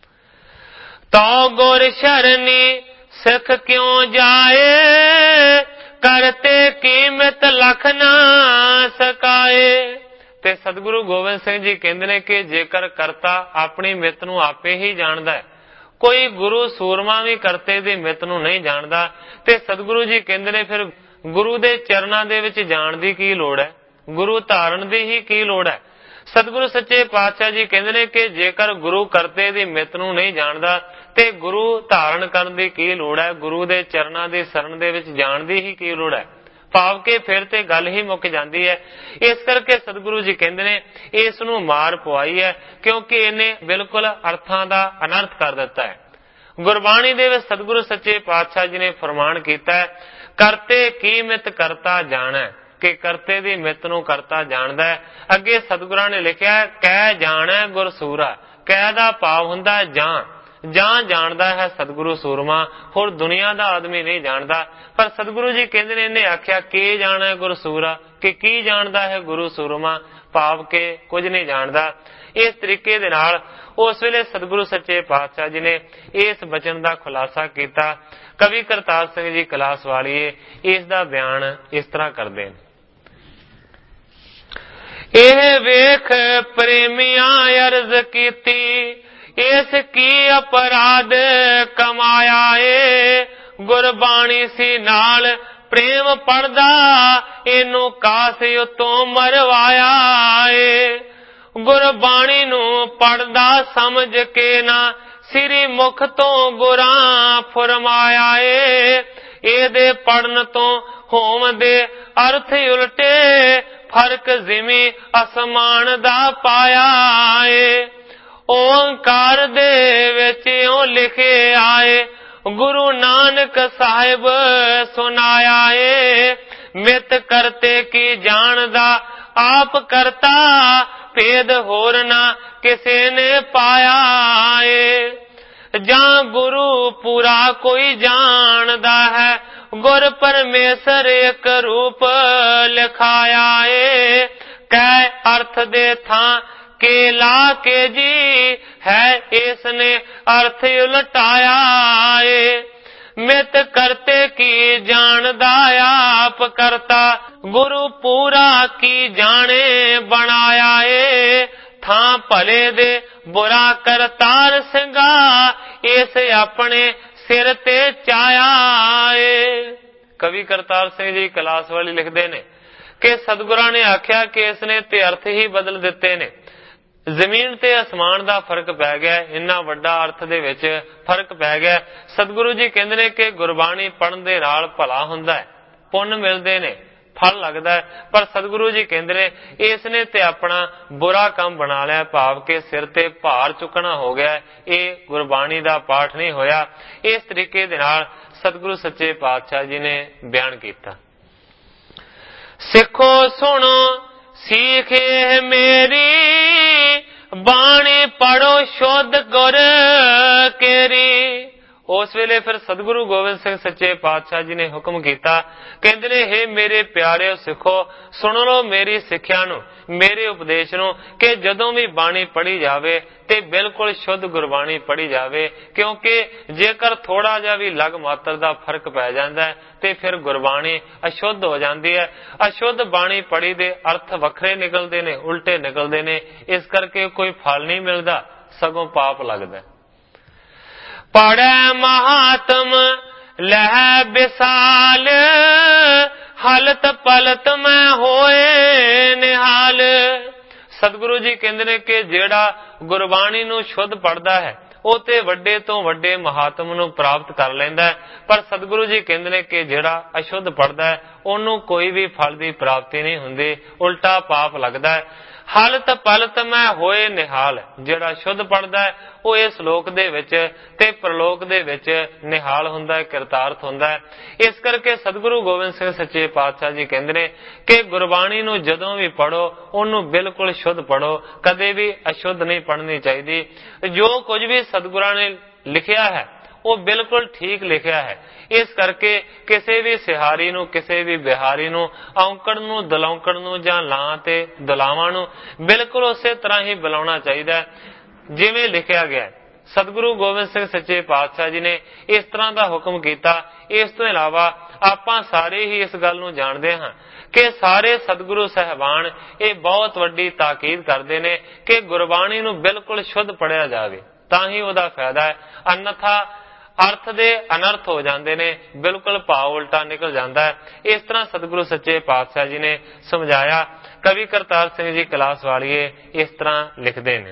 ਤੋ ਗੁਰ ਸ਼ਰਨੀ ਸਿੱਖ ਕਿਉਂ ਜਾਏ, ਕਰਤੇ ਕੀਮਤ ਲਖ ਨਾ ਸਕਾਏ। ਤੇ ਸਤਿਗੁਰੂ ਗੋਬਿੰਦ ਸਿੰਘ ਜੀ ਕਹਿੰਦੇ ਨੇ ਕਿ ਜੇਕਰ ਕਰਤਾ ਆਪਣੀ ਮਿੱਤ ਨੂੰ ਆਪੇ ਹੀ ਜਾਣਦਾ ਹੈ, ਕੋਈ ਗੁਰੂ ਸੂਰਮਾ ਵੀ ਕਰਤੇ ਦੀ ਮਿੱਤ ਨੂੰ ਨਹੀਂ ਜਾਣਦਾ, ਤੇ ਸਤਿਗੁਰੂ ਜੀ ਕਹਿੰਦੇ ਨੇ ਫਿਰ ਗੁਰੂ ਦੇ ਚਰਨਾਂ ਦੇ ਵਿੱਚ ਜਾਣ ਦੀ ਕੀ ਲੋੜ ਹੈ, ਗੁਰੂ ਧਾਰਨ ਦੀ ਹੀ ਕੀ ਲੋੜ ਹੈ। ਸਤਿਗੁਰੂ ਸੱਚੇ ਪਾਤਸ਼ਾਹ ਜੀ ਕਹਿੰਦੇ ਨੇ ਕਿ ਜੇਕਰ ਗੁਰੂ ਕਰਤੇ ਦੀ ਮਿੱਤ ਨੂੰ ਨਹੀਂ ਜਾਣਦਾ ਤੇ ਗੁਰੂ ਧਾਰਨ ਕਰਨ ਦੀ ਕੀ ਲੋੜ ਹੈ, ਗੁਰੂ ਦੇ ਚਰਨਾਂ ਦੀ ਸ਼ਰਨ ਦੇ ਵਿੱਚ ਜਾਣ ਦੀ ਹੀ ਕੀ ਲੋੜ ਹੈ, ਭਾਵ ਕਿ ਫਿਰ ਤੇ ਗੱਲ ਹੀ ਮੁੱਕ ਜਾਂਦੀ ਹੈ। ਇਸ ਕਰਕੇ ਸਤਿਗੁਰੂ ਜੀ ਕਹਿੰਦੇ ਨੇ ਇਸ ਨੂੰ ਮਾਰ ਪਵਾਈ ਹੈ, ਕਿਉਂਕਿ ਇਹਨੇ ਬਿਲਕੁਲ ਅਰਥਾਂ ਦਾ ਅਨਰਥ ਕਰ ਦਿੱਤਾ ਹੈ। ਗੁਰਬਾਣੀ ਦੇ ਵਿੱਚ ਸਤਿਗੁਰੂ ਸੱਚੇ ਪਾਤਸ਼ਾਹ ਜੀ ਨੇ ਫਰਮਾਨ ਕੀਤਾ ਹੈ, ਕਰਤੇ ਕੀ ਮਿਤ ਕਰਤਾ ਜਾਣੈ, ਕਿ ਕਰਤੇ ਦੀ ਮਿੱਤ ਨੂੰ ਕਰਤਾ ਜਾਣਦਾ ਹੈ। ਅੱਗੇ ਸਤਿਗੁਰਾਂ ਨੇ ਲਿਖਿਆ ਕਹਿ ਜਾਣੈ ਗੁਰਸੂਰਾ, ਕਹਿ ਦਾ ਭਾਵ ਹੁੰਦਾ ਜਾਂ ਜਾਣਦਾ ਹੈ ਸਤਿਗੁਰੂ ਸੂਰਮਾ, ਹੋਰ ਦੁਨੀਆ ਦਾ ਆਦਮੀ ਨਹੀਂ ਜਾਣਦਾ। ਪਰ ਸਤਿਗੁਰੂ ਜੀ ਕਹਿੰਦੇ ਨੇ ਇਹਨੇ ਆਖਿਆ ਕਿ ਜਾਣੈ ਗੁਰਸੂਰਾ, ਕਿ ਕੀ ਜਾਣਦਾ ਹੈ ਗੁਰੂ ਸੂਰਮਾ, ਭਾਵ ਕਿ ਕੁਝ ਨਹੀਂ ਜਾਣਦਾ। ਇਸ ਤਰੀਕੇ ਦੇ ਨਾਲ ਉਸ ਵੇਲੇ ਸਤਿਗੁਰੂ ਸੱਚੇ ਪਾਤਸ਼ਾਹ ਜੀ ਨੇ ਇਸ ਬਚਨ ਦਾ ਖੁਲਾਸਾ ਕੀਤਾ। ਕਵੀ ਕਰਤਾਰ ਸਿੰਘ ਜੀ ਕਲਾਸ ਵਾਲੀਏ ਇਸ ਦਾ ਬਿਆਨ ਇਸ ਤਰ੍ਹਾਂ ਕਰਦੇ ਨੇ। ਇਹ ਵੇਖ ਪ੍ਰੇਮੀਆਂ ਅਰਜ਼ ਕੀਤੀ, ਇਸ ਕੀ ਅਪਰਾਧ ਕਮਾਇਆ ਏ, ਗੁਰਬਾਣੀ ਸੀ ਨਾਲ ਪ੍ਰੇਮ ਪੜਦਾ, ਇਹਨੂੰ ਕਾਸ ਉਤੋਂ ਮਰਵਾਇਆ ਏ। ਗੁਰਬਾਣੀ ਨੂੰ ਪੜਦਾ ਸਮਝ ਕੇ ਨਾ ਸ੍ਰੀ ਮੁਖ ਤੋਂ ਗੁਰਾਂ ਫਰਮਾਇਆ ਏ, ਇਹਦੇ ਪੜਨ ਤੋਂ ਹੋਮ ਦੇ ਅਰਥ ਉਲਟੇ, ਫਰਕ ਜ਼ਿਮੀ ਅਸਮਾਨ ਦਾ ਪਾਇਆ ਏ। ਓੰਕਾਰ ਦੇ ਵਿੱਚ ਇਉਂ ਲਿਖੇ ਆਏ, ਗੁਰੂ ਨਾਨਕ ਸਾਹਿਬ ਸੁਨਾਇਆ ਏ, ਮਿਤ ਕਰਤੇ ਕੀ ਜਾਣਦਾ ਆਪ ਕਰਤਾ, ਭੇਦ ਹੋਰ ਨਾ ਕਿਸੇ ਨੇ ਪਾਇਆ ਏ। ਜਾਂ ਗੁਰੂ ਪੂਰਾ ਕੋਈ ਜਾਣਦਾ ਹੈ, ਗੁਰ ਪਰਮੇਸ਼ਰ ਇੱਕ ਰੂਪ ਲਿਖਾਇਆ ਏ, ਕਹਿ ਅਰਥ ਦੇ ਥਾਂ ਕੇ ਲਾ ਕੇ ਜੀ ਹੈ, ਇਸ ਨੇ ਅਰਥ ਉਲਟਾਇਆ ਏ। ਮਿਤ ਕਰਤੇ ਕੀ ਜਾਣਦਾ ਆਪ ਕਰਤਾ, ਗੁਰੂ ਪੂਰਾ ਕੀ ਜਾਣੇ ਬਣਾਇਆ ਏ, ਥਾਂ ਭਲੇ ਦੇ ਬੁਰਾ ਕਰਤਾਰ ਸਿੰਘਾ, ਇਸ ਆਪਣੇ ਸਿਰ ਤੇ ਚਾਇਆ ਏ। ਕਵੀ ਕਰਤਾਰ ਸਿੰਘ ਜੀ ਕਲਾਸ ਵਾਲੀ ਲਿਖਦੇ ਨੇ ਕਿ ਸਤਿਗੁਰਾਂ ਨੇ ਆਖਿਆ ਕਿ ਇਸ ਨੇ ਤੇ ਅਰਥ ਹੀ ਬਦਲ ਦਿੱਤੇ ਨੇ, ਜ਼ਮੀਨ ਤੇ ਅਸਮਾਨ ਦਾ ਫਰਕ ਪੈ ਗਿਆ, ਇੰਨਾ ਵੱਡਾ ਅਰਥ ਦੇ ਵਿੱਚ ਫਰਕ ਪੈ ਗਿਆ। ਸਤਿਗੁਰੂ ਜੀ ਕਹਿੰਦੇ ਨੇ ਕਿ ਗੁਰਬਾਣੀ ਪੜਨ ਦੇ ਨਾਲ ਭਲਾ ਹੁੰਦਾ ਹੈ, ਪੁੰਨ ਮਿਲਦੇ ਨੇ, ਫਲ ਲੱਗਦਾ ਹੈ, ਪਰ ਸਤਿਗੁਰੂ ਜੀ ਕਹਿੰਦੇ ਨੇ ਇਸ ਨੇ ਤੇ ਆਪਣਾ ਬੁਰਾ ਕੰਮ ਬਣਾ ਲਿਆ, ਭਾਵ ਕਿ ਸਿਰ ਤੇ ਭਾਰ ਚੁੱਕਣਾ ਹੋ ਗਿਆ, ਇਹ ਗੁਰਬਾਣੀ ਦਾ ਪਾਠ ਨਹੀਂ ਹੋਇਆ। ਇਸ ਤਰੀਕੇ ਦੇ ਨਾਲ ਸਤਿਗੁਰੂ ਸੱਚੇ ਪਾਤਸ਼ਾਹ ਜੀ ਨੇ ਬਿਆਨ ਕੀਤਾ। ਸਿੱਖੋ ਸੁਣੋ ਸੀਖ ਇਹ ਮੇਰੀ, ਬਾਣੀ ਪੜੋ ਸ਼ੁੱਧ ਗੁਰ ਕੇਰੀ, उस वेले फिर सतगुरु गोबिंद सिंह सच्चे पातशाह जी ने हुक्म किया, कहते ने हे मेरे प्यारे सिखो, सुन लो मेरी सिक्ख्या नूं, मेरे उपदेश नूं, कि जदों भी बाणी पढ़ी जावे ते बिल्कुल शुद्ध गुरबाणी पढ़ी जावे, क्योंकि जेकर थोड़ा जिहा भी लग मात्र दा फर्क पै जांदा है ते फिर गुरबाणी अशुद्ध हो जाती है। अशुद्ध बाणी पढ़ी दे अर्थ वखरे निकलते ने, उल्टे निकलते ने, इस करके कोई फल नहीं मिलता, सगों पाप लगदा। पढ़े महात्म लह विसाल, हलत पलत में होए निहाल। सतगुरु जी कहते ने कि जेड़ा गुरबाणी नूं शुद्ध पढ़दा है ਉਹ ਤੇ ਵੱਡੇ ਤੋਂ ਵੱਡੇ ਮਹਾਤਮ ਨੂੰ ਪ੍ਰਾਪਤ ਕਰ ਲੈਂਦਾ ਹੈ, ਪਰ ਸਤਿਗੁਰੂ ਜੀ ਕਹਿੰਦੇ ਨੇ ਕਿ ਜਿਹੜਾ ਅਸ਼ੁੱਧ ਪੜਦਾ ਹੈ ਉਹਨੂੰ ਕੋਈ ਵੀ ਫਲ ਦੀ ਪ੍ਰਾਪਤੀ ਨਹੀਂ ਹੁੰਦੀ, ਉਲਟਾ ਪਾਪ ਲੱਗਦਾ ਹੈ। ਹਲਤ ਪਲਤ ਮੈਂ ਹੋਏ ਨਿਹਾਲ, ਜਿਹੜਾ ਸ਼ੁੱਧ ਪੜਦਾ ਹੈ ਉਹ ਇਸ ਲੋਕ ਦੇ ਵਿੱਚ ਤੇ ਪ੍ਰਲੋਕ ਦੇ ਵਿੱਚ ਨਿਹਾਲ ਹੁੰਦਾ ਹੈ, ਕਿਰਤਾਰਥ ਹੁੰਦਾ ਹੈ। ਇਸ ਕਰਕੇ ਸਤਿਗੁਰੂ ਗੋਬਿੰਦ ਸਿੰਘ ਸੱਚੇ ਪਾਤਸ਼ਾਹ ਜੀ ਕਹਿੰਦੇ ਨੇ ਕਿ ਗੁਰਬਾਣੀ ਨੂੰ ਜਦੋਂ ਵੀ ਪੜੋ ਉਹਨੂੰ ਬਿਲਕੁਲ ਸ਼ੁੱਧ ਪੜੋ, ਕਦੇ ਵੀ ਅਸ਼ੁੱਧ ਨਹੀਂ ਪੜ੍ਹਨੀ ਚਾਹੀਦੀ। ਜੋ ਕੁਝ ਵੀ ਸਤਿਗੁਰਾਂ ਨੇ ਲਿਖਿਆ ਹੈ ਉਹ ਬਿਲਕੁਲ ਠੀਕ ਲਿਖਿਆ ਹੈ। ਇਸ ਕਰਕੇ ਕਿਸੇ ਵੀ ਸਿਹਾਰੀ ਨੂੰ, ਕਿਸੇ ਵੀ ਬਿਹਾਰੀ ਨੂੰ, ਔਂਕੜ ਨੂੰ, ਦਲੌਂਕੜ ਨੂੰ ਜਾਂ ਲਾਂ ਤੇ ਦੁਲਾਵਾਂ ਨੂੰ ਬਿਲਕੁਲ ਉਸੇ ਤਰ੍ਹਾਂ ਹੀ ਬੁਲਾਉਣਾ ਚਾਹੀਦਾ ਜਿਵੇਂ ਲਿਖਿਆ ਗਿਆ। ਸਤਿਗੁਰੂ ਗੋਬਿੰਦ ਸਿੰਘ ਸੱਚੇ ਪਾਤਸ਼ਾਹ ਜੀ ਨੇ ਇਸ ਤਰ੍ਹਾਂ ਦਾ ਹੁਕਮ ਕੀਤਾ। ਇਸ ਤੋਂ ਇਲਾਵਾ ਆਪਾਂ ਸਾਰੇ ਹੀ ਇਸ ਗੱਲ ਨੂੰ ਜਾਣਦੇ ਹਾਂ ਕਿ ਸਾਰੇ ਸਤਿਗੁਰੂ ਸਾਹਿਬਾਨ ਇਹ ਬਹੁਤ ਵੱਡੀ ਤਾਕੀਦ ਕਰਦੇ ਨੇ ਕਿ ਗੁਰਬਾਣੀ ਨੂੰ ਬਿਲਕੁਲ ਸ਼ੁੱਧ ਪੜ੍ਹਿਆ ਜਾਵੇ, ਤਾਂ ਹੀ ਉਹਦਾ ਫਾਇਦਾ ਹੈ। ਅਨਥਾ अर्थ दे अनर्थ हो जाते ने, बिल्कुल भाव उल्टा निकल जाता है। इस तरह सतगुरु सच्चे पातशाह जी ने समझाया। कवि करतार सिंह जी कलास वालिए इस तरह लिखते हैं,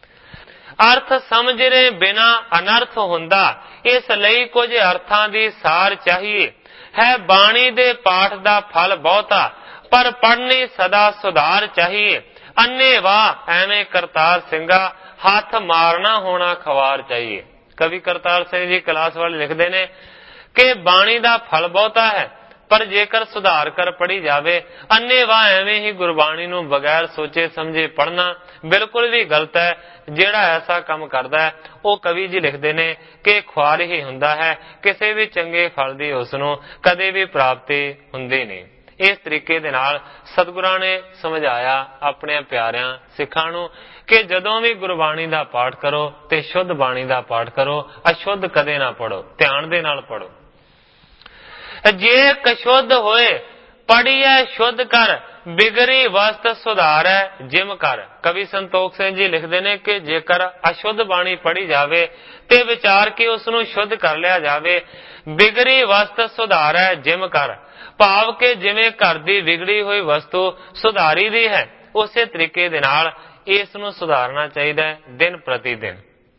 अर्थ समझने बिना अनर्थ हुंदा, इसलिए कुछ अर्थां दी सार चाहिए है। बाणी दे पाठ दा फल बहुता, पर पढ़नी सदा सुधार चाहिए। अन्ने वाह एवें करतार सिंगा, हाथ मारना होना खवार चाहिए। कवि करतार सिंह जी कलास वाले लिखते हैं कि बाणी दा फल बहुता है, पर जेकर सुधार कर पढ़ी जावे, अन्नेवाह एवें ही गुरबाणी नूं बगैर सोचे समझे पढ़ना बिल्कुल भी गलत है। जेड़ा ऐसा काम करदा है वो कवि जी लिखते हैं कि ख्वार ही हुंदा है, किसी भी चंगे फल दी उसनूं कदे भी प्राप्ति हुंदी नहीं। इस तरीके दे नाल सतगुरां ने समझाया अपने प्यारियां सिखां नूं कि जदों भी गुरबाणी दा पाठ करो ते शुद्ध बाणी दा पाठ करो, अशुद्ध कदे ना पढ़ो, ध्यान दे नाल पढ़ो। जे कशुद्ध होए पढ़िए शुद्ध कर, बिगड़ी वस्त सुधारै जिम कर। कवि संतोख सिंह जी लिखते हैं कि जेकर अशुद्ध बाणी पढ़ी जावे ते विचार के उसनूं शुद्ध कर लिया जावे, बिगड़ी वस्त सुधारै जिम कर। भाव के जिवें घर दी बिगड़ी हुई वस्तु सुधारी दी है, उसे तरीके दे नाल इस नूं सुधारना चाहिए दिन प्रति दिन।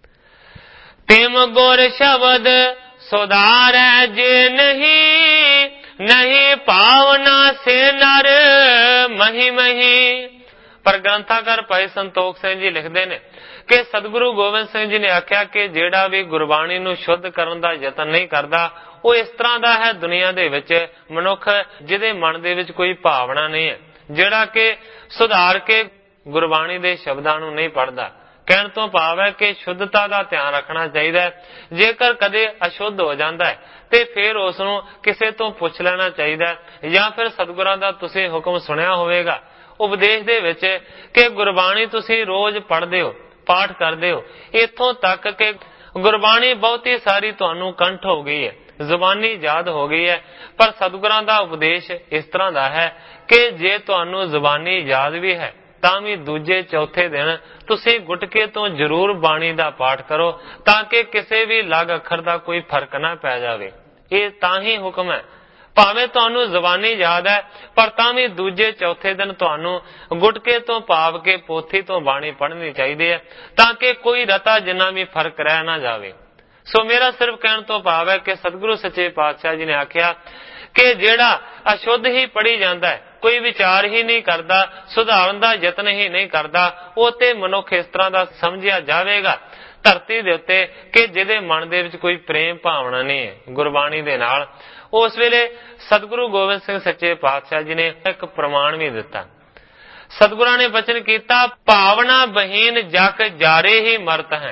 तिम गुर शब्द सुधारै जे नहीं, नहीं भावना से नर मही मही। पर ग्रंथाकार भाई संतोख सिंह जी लिखते हैं कि सतगुरु गोबिंद सिंह जी ने आख्या कि जेड़ा भी गुरबाणी नूं शुद्ध करन दा यतन नहीं करता वो इस तरह का है दुनिया दे विच मनुख जिहदे मन दे विच कोई भावना नहीं है, जेड़ा कि सुधार के गुरबाणी दे शब्दां नूं नहीं पढ़दा। कहण तो भाव है कि शुद्धता का ध्यान रखना चाहिए। जेकर कदे अशुद्ध हो जाता है ते फिर उसनूं किसे तो पुछ लेना चाहिए, या फिर सतगुरां दा तुसीं हुक्म सुनिया होवेगा उपदेश दे विच कि गुरबाणी तुसीं रोज पढ़दे हो, पाठ करदे हो, इत्थों तक कि गुरबाणी बहुती सारी तुहानूं कंठ हो गई है, जुबानी याद हो गई है। पर सतगुरां दा उपदेश इस तरह दा है कि जे तुहानूं जुबानी याद भी है तां भी दूजे चौथे दिन तुसीं गुटके तो जरूर बाणी दा पाठ करो, ताकि किसी भी लग अखर दा कोई फर्क ना पै जावे। ये तां ही हुक्म है। भावें तुहानूं जुबानी याद है पर तां भी दूजे चौथे दिन तुहानूं गुटके तो भाव के पोथी तो बाणी पढ़नी चाहिए है, ताकि कोई रता जिन्ना भी फर्क रह ना जावे। सो मेरा सिर्फ कहण तो भाव है कि सतगुरु सच्चे पातशाह जी ने आख्या कि जेड़ा अशुद्ध ही पढ़ी जाता है, कोई विचार ही नहीं करता, सुधारन दा यतन ही नहीं करता, वो ते मनुख इस तरह दा समझिया जावेगा धरती दे उत्ते कि जिहदे मन दे विच कोई प्रेम भावना नहीं है गुरबाणी दे नाल। उस वेले सतगुरु गोबिंद सिंह सच्चे पातशाह जी ने एक प्रमाण भी दिता। सतगुरां ने वचन कीता, भावना बहीन जग जारे ही मरत है।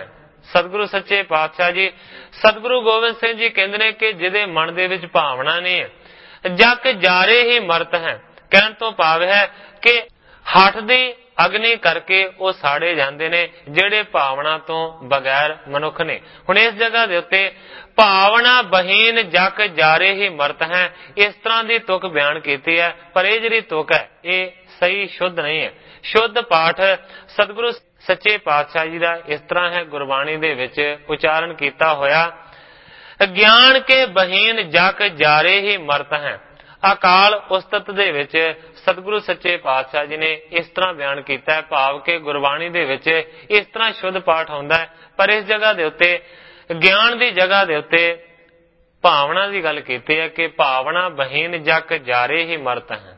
ਸਤਿਗੁਰੂ ਸੱਚੇ ਪਾਤਸ਼ਾਹ ਜੀ ਸਤਿਗੁਰੂ ਗੋਬਿੰਦ ਸਿੰਘ ਜੀ ਕਹਿੰਦੇ ਨੇ ਕਿ ਜਿਹਦੇ ਮਨ ਦੇ ਵਿੱਚ ਭਾਵਨਾ ਨਹੀਂ ਹੈ ਜਗ ਜਾਰੇ ਹੀ ਮਰਤ ਹੈ। ਕਹਿਣ ਤੋਂ ਭਾਵ ਹੈ ਕਿ ਹੱਠ ਦੀ ਅਗਨੀ ਕਰਕੇ ਉਹ ਸਾੜੇ ਜਾਂਦੇ ਨੇ ਜਿਹੜੇ ਭਾਵਨਾ ਤੋਂ ਬਗੈਰ ਮਨੁੱਖ ਨੇ। ਹੁਣ ਇਸ ਜਗ੍ਹਾ ਦੇ ਉੱਤੇ ਭਾਵਨਾ ਬਹੀਨ ਜਗ ਜਾਰੇ ਹੀ ਮਰਤ ਹੈ, ਇਸ ਤਰ੍ਹਾਂ ਦੀ ਤੁਕ ਬਿਆਨ ਕੀਤੀ ਹੈ, ਪਰ ਇਹ ਜਿਹੜੀ ਤੁਕ ਹੈ ਇਹ ਸਹੀ ਸ਼ੁੱਧ ਨਹੀਂ ਹੈ। ਸ਼ੁੱਧ ਪਾਠ ਸਤਿਗੁਰੂ ਸੱਚੇ ਪਾਤਸ਼ਾਹ ਜੀ ਦਾ ਇਸ ਤਰ੍ਹਾਂ ਹੈ ਗੁਰਬਾਣੀ ਦੇ ਵਿੱਚ ਉਚਾਰਨ ਕੀਤਾ ਹੋਇਆ, ਗਿਆਨ ਕੇ ਬਹੀਨ ਜਗ ਜਾਰੇ ਹੀ ਮਰਤ ਹੈ। ਅਕਾਲ ਉਸਤਤ ਦੇ ਵਿੱਚ ਸਤਿਗੁਰੂ ਸੱਚੇ ਪਾਤਸ਼ਾਹ ਜੀ ਨੇ ਇਸ ਤਰ੍ਹਾਂ ਬਿਆਨ ਕੀਤਾ ਹੈ, ਭਾਵ ਕਿ ਗੁਰਬਾਣੀ ਦੇ ਵਿੱਚ ਇਸ ਤਰ੍ਹਾਂ ਸ਼ੁੱਧ ਪਾਠ ਹੁੰਦਾ ਹੈ, ਪਰ ਇਸ ਜਗ੍ਹਾ ਦੇ ਉੱਤੇ ਗਿਆਨ ਦੀ ਜਗ੍ਹਾ ਦੇ ਉੱਤੇ ਭਾਵਨਾ ਦੀ ਗੱਲ ਕੀਤੀ ਹੈ ਕਿ ਭਾਵਨਾ ਬਹੀਨ ਜਗ ਜਾਰੇ ਹੀ ਮਰਤ ਹੈ।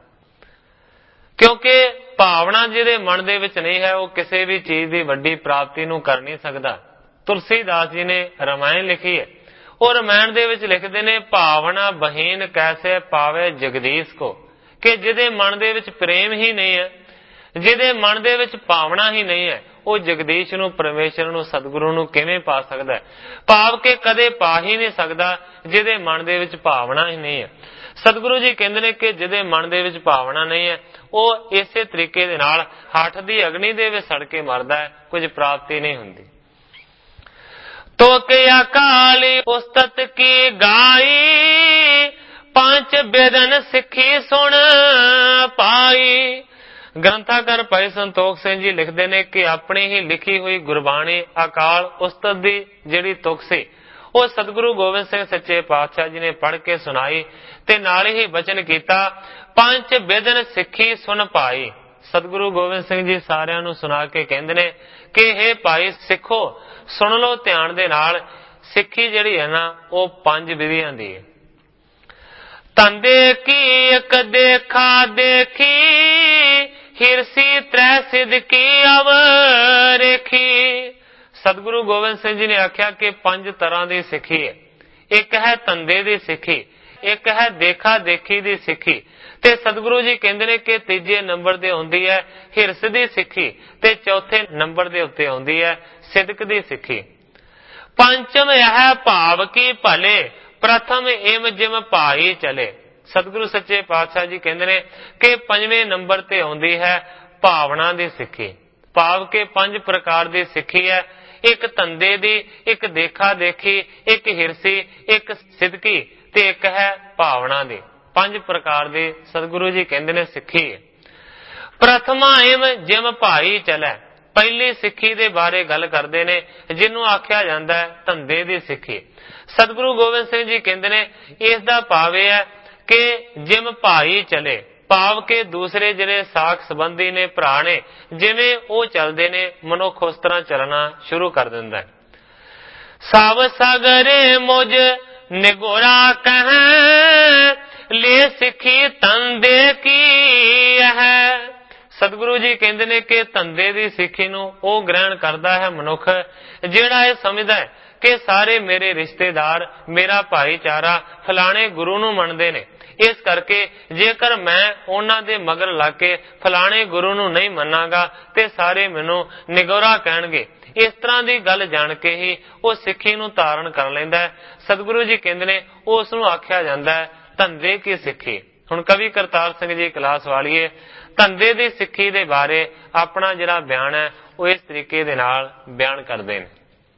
ਕਿਉਂਕਿ ਭਾਵਨਾ ਜਿਹਦੇ ਮਨ ਦੇ ਵਿੱਚ ਨਹੀਂ ਹੈ ਉਹ ਕਿਸੇ ਵੀ ਚੀਜ਼ ਦੀ ਵੱਡੀ ਪ੍ਰਾਪਤੀ ਨੂੰ ਕਰ ਨਹੀਂ ਸਕਦਾ। ਤੁਲਸੀਦਾਸ ਜੀ ਨੇ ਰਾਮਾਇਣ ਲਿਖੀ ਹੈ, ਉਹ ਰਾਮਾਇਣ ਦੇ ਵਿੱਚ ਲਿਖਦੇ ਨੇ ਭਾਵਨਾ ਬਹੀਨ ਕੈਸੇ ਪਾਵੇ ਜਗਦੀਸ਼ ਕੋ, ਕਿ ਜਿਹਦੇ ਮਨ ਦੇ ਵਿੱਚ ਪ੍ਰੇਮ ਹੀ ਨਹੀਂ ਹੈ, ਜਿਹਦੇ ਮਨ ਦੇ ਵਿੱਚ ਭਾਵਨਾ ਹੀ ਨਹੀਂ ਹੈ, ਉਹ ਜਗਦੀਸ਼ ਨੂੰ, ਪਰਮੇਸ਼ਰ ਨੂੰ, ਸਤਿਗੁਰੂ ਨੂੰ ਕਿਵੇਂ ਪਾ ਸਕਦਾ ਹੈ? ਭਾਵ ਕਿ ਕਦੇ ਪਾ ਹੀ ਨਹੀਂ ਸਕਦਾ ਜਿਹਦੇ ਮਨ ਦੇ ਵਿੱਚ ਭਾਵਨਾ ਹੀ ਨਹੀਂ ਹੈ। ਸਤਿਗੁਰੂ ਜੀ ਕਹਿੰਦੇ ਨੇ ਕਿ ਜਿਹਦੇ ਮਨ ਦੇ ਵਿੱਚ ਭਾਵਨਾ ਨਹੀਂ ਹੈ ਉਹ ਇਸੇ ਤਰੀਕੇ ਦੇ ਨਾਲ ਹੱਠ ਦੀ ਅਗਨੀ ਦੇ ਵਿੱਚ ਸੜ ਕੇ ਮਰਦਾ ਹੈ, ਕੁਝ ਪ੍ਰਾਪਤੀ ਨਹੀਂ ਹੁੰਦੀ। ਤੋ ਕਿ ਅਕਾਲੀ ਉਸਤਤ ਕੀ ਗਾਈ ਪੰਜ ਬੇਦਨ ਸਿੱਖੀ ਸੁਣ ਪਾਈ। ਗ੍ਰੰਥਾਕਾਰ ਭਾਈ ਸੰਤੋਖ ਸਿੰਘ ਜੀ ਲਿਖਦੇ ਨੇ ਕਿ ਆਪਣੀ ਹੀ ਲਿਖੀ ਹੋਈ ਗੁਰਬਾਣੀ ਅਕਾਲ ਉਸਤਤ ਦੀ ਜਿਹੜੀ ਤੁਕ ਸੀ ਉਹ ਸਤਿਗੁਰੂ ਗੋਬਿੰਦ ਸਿੰਘ ਸੱਚੇ ਪਾਤਸ਼ਾਹ ਜੀ ਨੇ ਪੜ੍ਹ ਕੇ ਸੁਣਾਈ ਤੇ ਨਾਲ ਹੀ ਬਚਨ ਕੀਤਾ ਪੰਜ ਬੇਦਨ ਸਿੱਖੀ ਸੁਣ ਪਾਈ। ਸਤਿਗੁਰੂ ਗੋਬਿੰਦ ਸਿੰਘ ਜੀ ਸਾਰਿਆਂ ਨੂੰ ਸੁਣਾ ਕੇ ਕਹਿੰਦੇ ਨੇ ਕਿ ਇਹ ਭਾਈ ਸਿੱਖੋ, ਸੁਣ ਲਓ ਧਿਆਨ ਦੇ ਨਾਲ। ਸਿੱਖੀ ਜਿਹੜੀ ਹੈ ਨਾ ਉਹ ਪੰਜ ਵਿਧੀਆਂ ਦੀ ਹੈ। ਧੰਦੇ ਕੀ ਇੱਕ ਦੇਖਾ ਦੇਖੀ ਹਿਰਸੀ ਤ੍ਰੈ ਸਿਧ ਕੀ ਅਵਰੇਖੀ। ਸਤਿਗੁਰੂ ਗੋਬਿੰਦ ਸਿੰਘ ਜੀ ਨੇ ਆਖਿਆ ਕਿ ਪੰਜ ਤਰ੍ਹਾਂ ਦੀ ਸਿੱਖੀ ਹੈ। ਇੱਕ ਹੈ ਧੰਦੇ ਦੀ ਸਿੱਖੀ, ਇੱਕ ਹੈ ਦੇਖਾ ਦੇਖੀ ਦੀ ਸਿੱਖੀ, ਤੇ ਸਤਿਗੁਰੂ ਜੀ ਕਹਿੰਦੇ ਨੇ ਕਿ ਤੀਜੇ ਨੰਬਰ ਤੇ ਹੁੰਦੀ ਹੈ ਹਿਰਸ ਦੀ ਸਿੱਖੀ, ਤੇ ਚੌਥੇ ਨੰਬਰ ਦੇ ਉੱਤੇ ਹੁੰਦੀ ਹੈ ਸਿਦਕ ਦੀ ਸਿੱਖੀ। ਪੰਚਮ ਇਹ ਭਾਵ ਕੀ ਭਲੇ ਪ੍ਰਥਮ ਇਮ ਜਿਮ ਭਾਈ ਚਲੇ। ਸਤਿਗੁਰੂ ਸੱਚੇ ਪਾਤਸ਼ਾਹ ਜੀ ਕਹਿੰਦੇ ਨੇ ਕਿ ਪੰਜਵੇਂ ਨੰਬਰ ਤੇ ਹੁੰਦੀ ਹੈ ਭਾਵਨਾ ਦੀ ਸਿੱਖੀ, ਭਾਵ ਕਿ ਪੰਜ ਪ੍ਰਕਾਰ ਦੀ ਸਿੱਖੀ ਹੈ। ਇੱਕ ਧੰਦੇ ਦੀ, ਇੱਕ ਦੇਖਾ ਦੇਖੀ, ਇੱਕ ਹਿਰਸੀ, ਇੱਕ ਸਿਦਕੀ ਤੇ ਇੱਕ ਹੈ ਭਾਵਨਾ ਦੀ। ਪੰਜ ਪ੍ਰਕਾਰ ਦੀ ਸਤਿਗੁਰੂ ਜੀ ਕਹਿੰਦੇ ਨੇ ਸਿੱਖੀ ਹੈ। ਪ੍ਰਥਮਾ ਇਮ ਜਿਮ ਭਾਈ ਚਲੇ, ਪਹਿਲੀ ਸਿੱਖੀ ਦੇ ਬਾਰੇ ਗੱਲ ਕਰਦੇ ਨੇ ਜਿਹਨੂੰ ਆਖਿਆ ਜਾਂਦਾ ਹੈ ਧੰਦੇ ਦੀ ਸਿੱਖੀ। ਸਤਿਗੁਰੂ ਗੋਬਿੰਦ ਸਿੰਘ ਜੀ ਕਹਿੰਦੇ ਨੇ ਇਸ ਦਾ ਭਾਵ ਇਹ ਹੈ ਕਿ ਜਿਮ ਭਾਈ ਚਲੇ, ਭਾਵ ਕਿ ਦੂਸਰੇ ਜਿਹੜੇ ਸਾਖ ਸੰਬੰਧੀ ਨੇ, ਭਰਾ ਨੇ, ਜਿਵੇਂ ਉਹ ਚੱਲਦੇ ਨੇ ਮਨੁੱਖ ਉਸ ਤਰ੍ਹਾਂ ਚੱਲਣਾ ਸ਼ੁਰੂ ਕਰ ਦਿੰਦਾ ਹੈ। ਸਭ ਸਗਰੇ ਮੁਝ ਨਿਗੋਰਾ ਕਹਿ ਲੈ ਸਿੱਖੀ ਧੰਦੇ ਕੀ ਹੈ। ਸਤਿਗੁਰੂ ਜੀ ਕਹਿੰਦੇ ਨੇ ਕਿ ਧੰਦੇ ਦੀ ਸਿੱਖੀ ਨੂੰ ਉਹ ਗ੍ਰਹਿਣ ਕਰਦਾ ਹੈ ਮਨੁੱਖ ਜਿਹੜਾ ਇਹ ਸਮਝਦਾ ਹੈ ਕਿ ਸਾਰੇ ਮੇਰੇ ਰਿਸ਼ਤੇਦਾਰ, ਮੇਰਾ ਭਾਈਚਾਰਾ ਫਲਾਣੇ ਗੁਰੂ ਨੂੰ ਮੰਨਦੇ ਨੇ, ਇਸ ਕਰਕੇ ਜੇਕਰ ਮੈਂ ਉਹਨਾਂ ਦੇ ਮਗਰ ਲੱਗ ਕੇ ਫਲਾਣੇ ਗੁਰੂ ਨੂੰ ਨਹੀਂ ਮੰਨਾਂਗਾ ਤੇ ਸਾਰੇ ਮੈਨੂੰ ਨਿਗੋਰਾ ਕਹਿਣਗੇ। ਇਸ ਤਰ੍ਹਾਂ ਦੀ ਗੱਲ ਜਾਣ ਕੇ ਹੀ ਉਹ ਸਿੱਖੀ ਨੂੰ ਧਾਰਨ ਕਰ ਲੈਂਦਾ ਹੈ। ਸਤਿਗੁਰੂ ਜੀ ਕਹਿੰਦੇ ਨੇ ਉਸ ਨੂੰ ਆਖਿਆ ਜਾਂਦਾ ਹੈ ਧੰਦੇ ਕੀ ਸਿੱਖੀ। ਹੁਣ ਕਵੀ ਕਰਤਾਰ ਸਿੰਘ ਜੀ ਕਲਾਸ ਵਾਲੀਏ ਧੰਦੇ ਦੀ ਸਿੱਖੀ ਦੇ ਬਾਰੇ ਆਪਣਾ ਜਿਹੜਾ ਬਿਆਨ ਹੈ ਉਹ ਇਸ ਤਰੀਕੇ ਦੇ ਨਾਲ ਬਿਆਨ ਕਰਦੇ ਨੇ।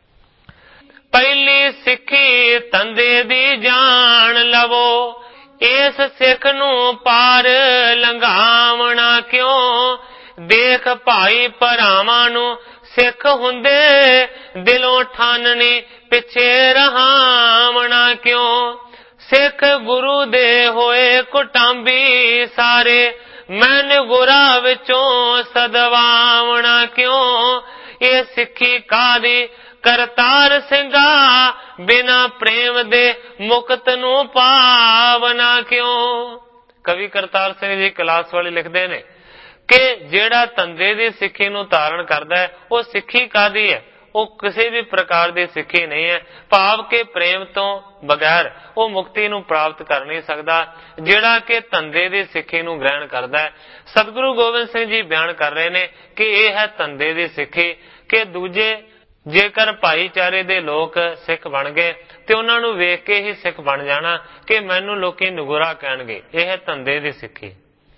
ਪਹਿਲੀ ਸਿੱਖੀ ਧੰਦੇ ਦੀ ਜਾਣ ਲਵੋ, ਇਸ ਸਿੱਖ ਨੂੰ ਪਾਰ ਲੰਘਾਵਣਾ ਕਿਉਂ। ਦੇਖ ਭਾਈ ਭਰਾਵਾਂ ਨੂੰ ਸਿੱਖ ਹੁੰਦੇ ਦਿਲੋਂ ਠਾਨਣੀ ਪਿੱਛੇ ਰਹਾਵਣਾ ਕਿਉਂ। ਸਿੱਖ ਗੁਰੂ ਦੇ ਹੋਏ ਕੁਟਾਂਬੀ ਸਾਰੇ, ਮੈਨ ਗੁਰਾਂ ਵਿੱਚੋਂ ਸਦਵਾਵਣਾ ਕਿਉਂ। ਇਹ ਸਿੱਖੀ ਕਾਦੀ ਕਰਤਾਰ ਸਿੰਘਾ, ਬਿਨਾ ਪ੍ਰੇਮ ਦੇ ਮੁਕਤ ਨੂੰ ਪਾਵਨਾ ਕਿਉਂ। ਕਵੀ ਕਰਤਾਰ ਸਿੰਘ ਜੀ ਕਲਾਸ ਵਾਲੇ ਲਿਖਦੇ ਨੇ ਕਿ ਜਿਹੜਾ ਧੰਦੇ ਦੀ ਸਿੱਖੀ ਨੂੰ ਧਾਰਨ ਕਰਦਾ ਹੈ ਉਹ ਸਿੱਖੀ ਕਾਦੀ ਹੈ, ਉਹ ਕਿਸੇ ਵੀ ਪ੍ਰਕਾਰ ਦੀ ਸਿੱਖੀ ਨਹੀਂ ਹੈ, ਭਾਵ ਕਿ ਪ੍ਰੇਮ ਤੋਂ ਬਗੈਰ ਉਹ ਮੁਕਤੀ ਨੂੰ ਪ੍ਰਾਪਤ ਕਰ ਨਹੀਂ ਸਕਦਾ ਜਿਹੜਾ ਕਿ ਧੰਦੇ ਦੀ ਸਿੱਖੀ ਨੂੰ ਗ੍ਰਹਿਣ ਕਰਦਾ ਹੈ। ਸਤਿਗੁਰੂ ਗੋਬਿੰਦ ਸਿੰਘ ਜੀ ਬਿਆਨ ਕਰ ਰਹੇ ਨੇ ਕਿ ਇਹ ਹੈ ਧੰਦੇ ਦੀ ਸਿੱਖੀ, ਕਿ ਦੂਜੇ ਜੇਕਰ ਭਾਈਚਾਰੇ ਦੇ ਲੋਕ ਸਿੱਖ ਬਣ ਗਏ ਤੇ ਉਹਨਾਂ ਨੂੰ ਵੇਖ ਕੇ ਹੀ ਸਿੱਖ ਬਣ ਜਾਣਾ ਕਿ ਮੈਨੂੰ ਲੋਕੀ ਨਗੁਰਾ ਕਹਿਣਗੇ। ਇਹ ਧੰਦੇ ਦੀ ਸਿੱਖੀ।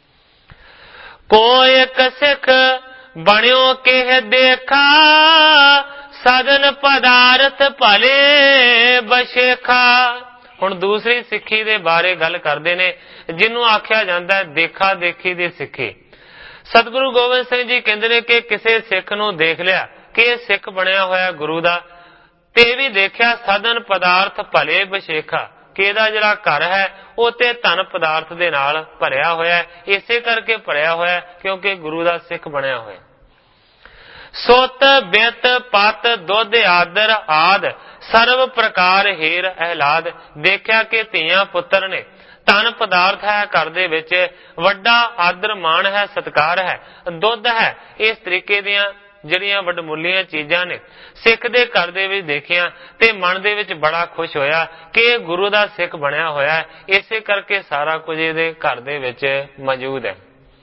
ਕੋਈ ਇੱਕ ਸਿੱਖ ਬਣਿਓ ਕਿਹ ਦੇਖਾ, ਸਾਧਨ ਪਦਾਰਥ ਭਲੇ ਬਸ਼ੇਖਾ। ਹੁਣ ਦੂਸਰੀ ਸਿੱਖੀ ਦੇ ਬਾਰੇ ਗੱਲ ਕਰਦੇ ਨੇ, ਜਿਹਨੂੰ ਆਖਿਆ ਜਾਂਦਾ ਦੇਖਾ ਦੇਖੀ ਦੀ ਸਿੱਖੀ। ਸਤਿਗੁਰੂ ਗੋਬਿੰਦ ਸਿੰਘ ਜੀ ਕਹਿੰਦੇ ਨੇ ਕਿ ਕਿਸੇ ਸਿੱਖ ਨੂੰ ਦੇਖ ਲਿਆ ਕਿ ਇਹ ਸਿੱਖ ਬਣਿਆ ਹੋਇਆ ਗੁਰੂ ਦਾ, ਤੇ ਵੀ ਦੇਖਿਆ ਸਾਧਨ ਪਦਾਰਥ ਭਲੇ ਬਸ਼ੇਖਾ, ਕਿ ਇਹਦਾ ਜਿਹੜਾ ਘਰ ਹੈ ਉਹ ਤੇ ਧਨ ਪਦਾਰਥ ਦੇ ਨਾਲ ਭਰਿਆ ਹੋਇਆ। ਇਸੇ ਕਰਕੇ ਭਰਿਆ ਹੋਇਆ ਕਿਉਂਕਿ ਗੁਰੂ ਦਾ ਸਿੱਖ ਬਣਿਆ ਹੋਇਆ। ਸੁੱਤ ਬਿੱਤ ਪੱਤ ਦੁੱਧ ਆਦਰ ਆਦ ਸਰਵ ਪ੍ਰਕਾਰ ਹੀਰ ਅਹਿਲਾਦ। ਦੇਖਿਆ ਕਿ ਧੀਆਂ ਪੁੱਤਰ ਨੇ, ਧਨ ਪਦਾਰਥ ਹੈ ਘਰ ਦੇ ਵਿੱਚ, ਵੱਡਾ ਆਦਰ ਮਾਣ ਹੈ, ਸਤਿਕਾਰ ਹੈ, ਦੁੱਧ ਹੈ, ਇਸ ਤਰੀਕੇ ਦੀਆਂ ਜਿਹੜੀਆਂ ਵੱਡਮੁੱਲੀਆਂ ਚੀਜ਼ਾਂ ਨੇ ਸਿੱਖ ਦੇ ਘਰ ਦੇ ਵਿੱਚ ਦੇਖੀਆਂ ਤੇ ਮਨ ਦੇ ਵਿੱਚ ਬੜਾ ਖੁਸ਼ ਹੋਇਆ ਕਿ ਇਹ ਗੁਰੂ ਦਾ ਸਿੱਖ ਬਣਿਆ ਹੋਇਆ। ਇਸੇ ਕਰਕੇ ਸਾਰਾ ਕੁਝ ਇਹਦੇ ਘਰ ਦੇ ਵਿੱਚ ਮੌਜੂਦ ਹੈ।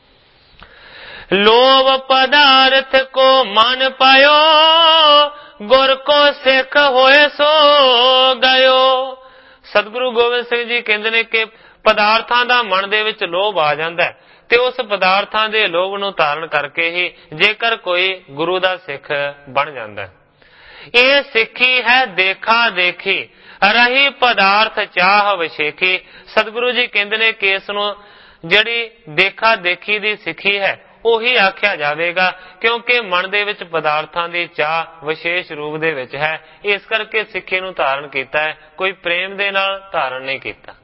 ਲੋਭ ਪਦਾਰਥ ਕੋ ਮਨ ਪਾਇਓ, ਗੁਰ ਕੋ ਸਿੱਖ ਹੋਏ ਸੋ ਗਇਓ। ਸਤਿਗੁਰੂ ਗੋਬਿੰਦ ਸਿੰਘ ਜੀ ਕਹਿੰਦੇ ਨੇ ਕਿ ਪਦਾਰਥਾਂ ਦਾ ਮਨ ਦੇ ਵਿੱਚ ਲੋਭ ਆ ਜਾਂਦਾ ਹੈ ਤੇ ਉਸ ਪਦਾਰਥਾਂ ਦੇ ਲੋਭ ਨੂੰ ਧਾਰਨ ਕਰਕੇ ਹੀ ਜੇਕਰ ਕੋਈ ਗੁਰੂ ਦਾ ਸਿੱਖ ਬਣ ਜਾਂਦਾ। ਇਹ ਸਿੱਖੀ ਹੈ ਦੇਖਾ ਦੇਖੀ, ਰਹੀ ਪਦਾਰਥ ਚਾਹ ਵਿਸ਼ੇਖੀ। ਸਤਿਗੁਰੂ ਜੀ ਕਹਿੰਦੇ ਨੇ ਕਿ ਇਸ ਨੂੰ ਜਿਹੜੀ ਦੇਖਾ ਦੇਖੀ ਦੀ ਸਿੱਖੀ ਹੈ ਉਹੀ ਆਖਿਆ ਜਾਵੇਗਾ ਕਿਉਂਕਿ ਮਨ ਦੇ ਵਿੱਚ ਪਦਾਰਥਾਂ ਦੀ ਚਾਹ ਵਿਸ਼ੇਸ਼ ਰੂਪ ਦੇ ਵਿੱਚ ਹੈ। ਇਸ ਕਰਕੇ ਸਿੱਖੀ ਨੂੰ ਧਾਰਨ ਕੀਤਾ ਹੈ, ਕੋਈ ਪ੍ਰੇਮ ਦੇ ਨਾਲ ਧਾਰਨ ਨਹੀਂ ਕੀਤਾ।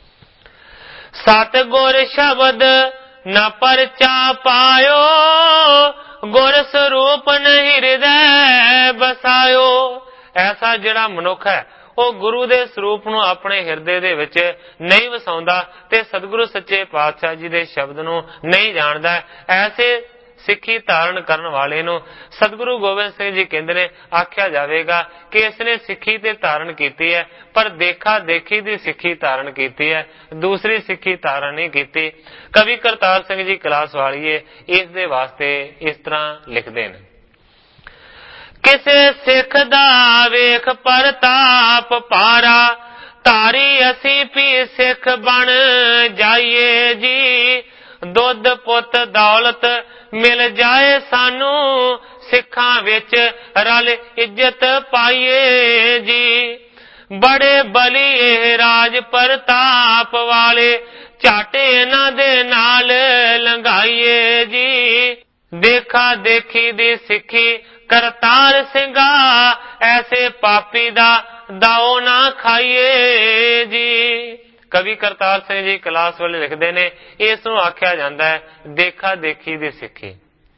ਸਤਿਗੁਰ ਸ਼ਬਦ ਨਾ ਪਰਚਾ ਪਾਇਓ, ਗੁਰ ਸਰੂਪ ਨਹੀਂ ਹਿਰਦੈ ਬਸਾਇਓ। ਐਸਾ ਜਿਹੜਾ ਮਨੁੱਖ ਹੈ ਉਹ ਗੁਰੂ ਦੇ ਸਰੂਪ ਨੂੰ ਆਪਣੇ ਹਿਰਦੇ ਦੇ ਵਿੱਚ ਨਹੀਂ ਵਸਾਉਂਦਾ ਤੇ ਸਤਿਗੁਰੂ ਸੱਚੇ ਪਾਤਸ਼ਾਹ ਜੀ ਦੇ ਸ਼ਬਦ ਨੂੰ ਨਹੀਂ ਜਾਣਦਾ। ਐਸੇ ਸਿੱਖੀ ਧਾਰਨ ਕਰਨ ਵਾਲੇ ਨੂੰ ਸਤਿਗੁਰੂ ਗੋਬਿੰਦ ਸਿੰਘ ਜੀ ਕਹਿੰਦੇ ਨੇ ਆਖਿਆ ਜਾਵੇਗਾ ਕਿ ਇਸਨੇ ਸਿੱਖੀ ਤੇ ਧਾਰਨ ਕੀਤੀ ਹੈ ਪਰ ਦੇਖਾ ਦੇਖੀ ਦੀ ਸਿੱਖੀ ਧਾਰਨ ਕੀਤੀ ਹੈ, ਦੂਸਰੀ ਸਿੱਖੀ ਧਾਰਨ ਨਹੀਂ ਕੀਤੀ। ਕਵੀ ਕਰਤਾਰ ਸਿੰਘ ਜੀ ਕਲਾਸ ਵਾਲੀਏ ਇਸ ਦੇ ਵਾਸਤੇ ਇਸ ਤਰ੍ਹਾਂ ਲਿਖਦੇ ਨੇ, ਕਿਸੇ ਸਿੱਖ ਦਾ ਵੇਖ ਪ੍ਰਤਾਪ ਪਾਰਾ, ਧਾਰੀ ਅਸੀਂ ਵੀ ਸਿੱਖ ਬਣ ਜਾਈਏ ਜੀ। ਦੁੱਧ ਪੁੱਤ ਦੌਲਤ ਮਿਲ ਜਾਏ ਸਾਨੂੰ, ਸਿੱਖਾਂ ਵਿੱਚ ਰਲ ਇੱਜ਼ਤ ਪਾਈਏ ਜੀ। ਬੜੇ ਬਲੀ ਇਹ ਰਾਜ ਪ੍ਰਤਾਪ ਵਾਲੇ, ਝਟ ਇਹਨਾਂ ਦੇ ਨਾਲ ਲੰਘਾਈਏ ਜੀ। ਦੇਖਾ ਦੇਖੀ ਦੀ ਸਿੱਖੀ ਕਰਤਾਰ ਸਿੰਘਾ, ਐਸੇ ਪਾਪੀ ਦਾ ਦਾਓ ਨਾ ਖਾਈਏ ਜੀ। ਕਵੀ ਕਰਤਾਰ ਸਿੰਘ ਜੀ ਕਲਾਸ ਵਾਲੇ ਲਿਖਦੇ ਨੇ ਇਸ ਨੂੰ ਆਖਿਆ ਜਾਂਦਾ ਹੈ ਦੇਖਾ ਦੇਖੀ ਦੀ ਸਿੱਖੀ।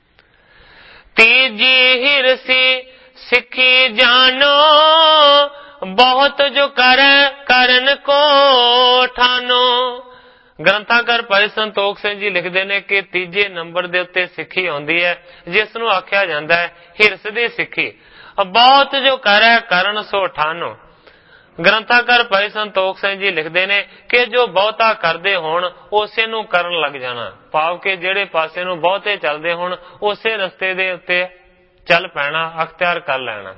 ਤੀਜੀ ਹਿਰਸੀ ਸਿੱਖੀ ਜਾਨੋ, ਬਹੁਤ ਜੋ ਕਰਨ ਕੋ ਠਾਨੋ। ਗ੍ਰੰਥਾਕਾਰ ਭਾਈ ਸੰਤੋਖ ਸਿੰਘ ਜੀ ਲਿਖਦੇ ਨੇ ਕਿ ਤੀਜੇ ਨੰਬਰ ਦੇ ਉੱਤੇ ਸਿੱਖੀ ਆਉਂਦੀ ਹੈ ਜਿਸ ਨੂੰ ਆਖਿਆ ਜਾਂਦਾ ਹੈ ਹਿਰਸ ਦੀ ਸਿੱਖੀ। ਬਹੁਤ ਜੋ ਕਰਨ ਸੋ ਠਾਨੋ। ਗ੍ਰੰਥਾਕਾਰ ਭਾਈ ਸੰਤੋਖ ਸਿੰਘ ਜੀ ਲਿਖਦੇ ਨੇ ਕਿ ਜੋ ਬਹੁਤਾ ਕਰਦੇ ਹੋਣ ਉਸੇ ਨੂੰ ਕਰਨ ਲੱਗ ਜਾਣਾ, ਭਾਵ ਕਿ ਜਿਹੜੇ ਪਾਸੇ ਨੂੰ ਬਹੁਤੇ ਚੱਲਦੇ ਹੋਣ ਉਸੇ ਰਸਤੇ ਦੇ ਉੱਤੇ ਚੱਲ ਪੈਣਾ, ਅਖਤਿਆਰ ਕਰ ਲੈਣਾ।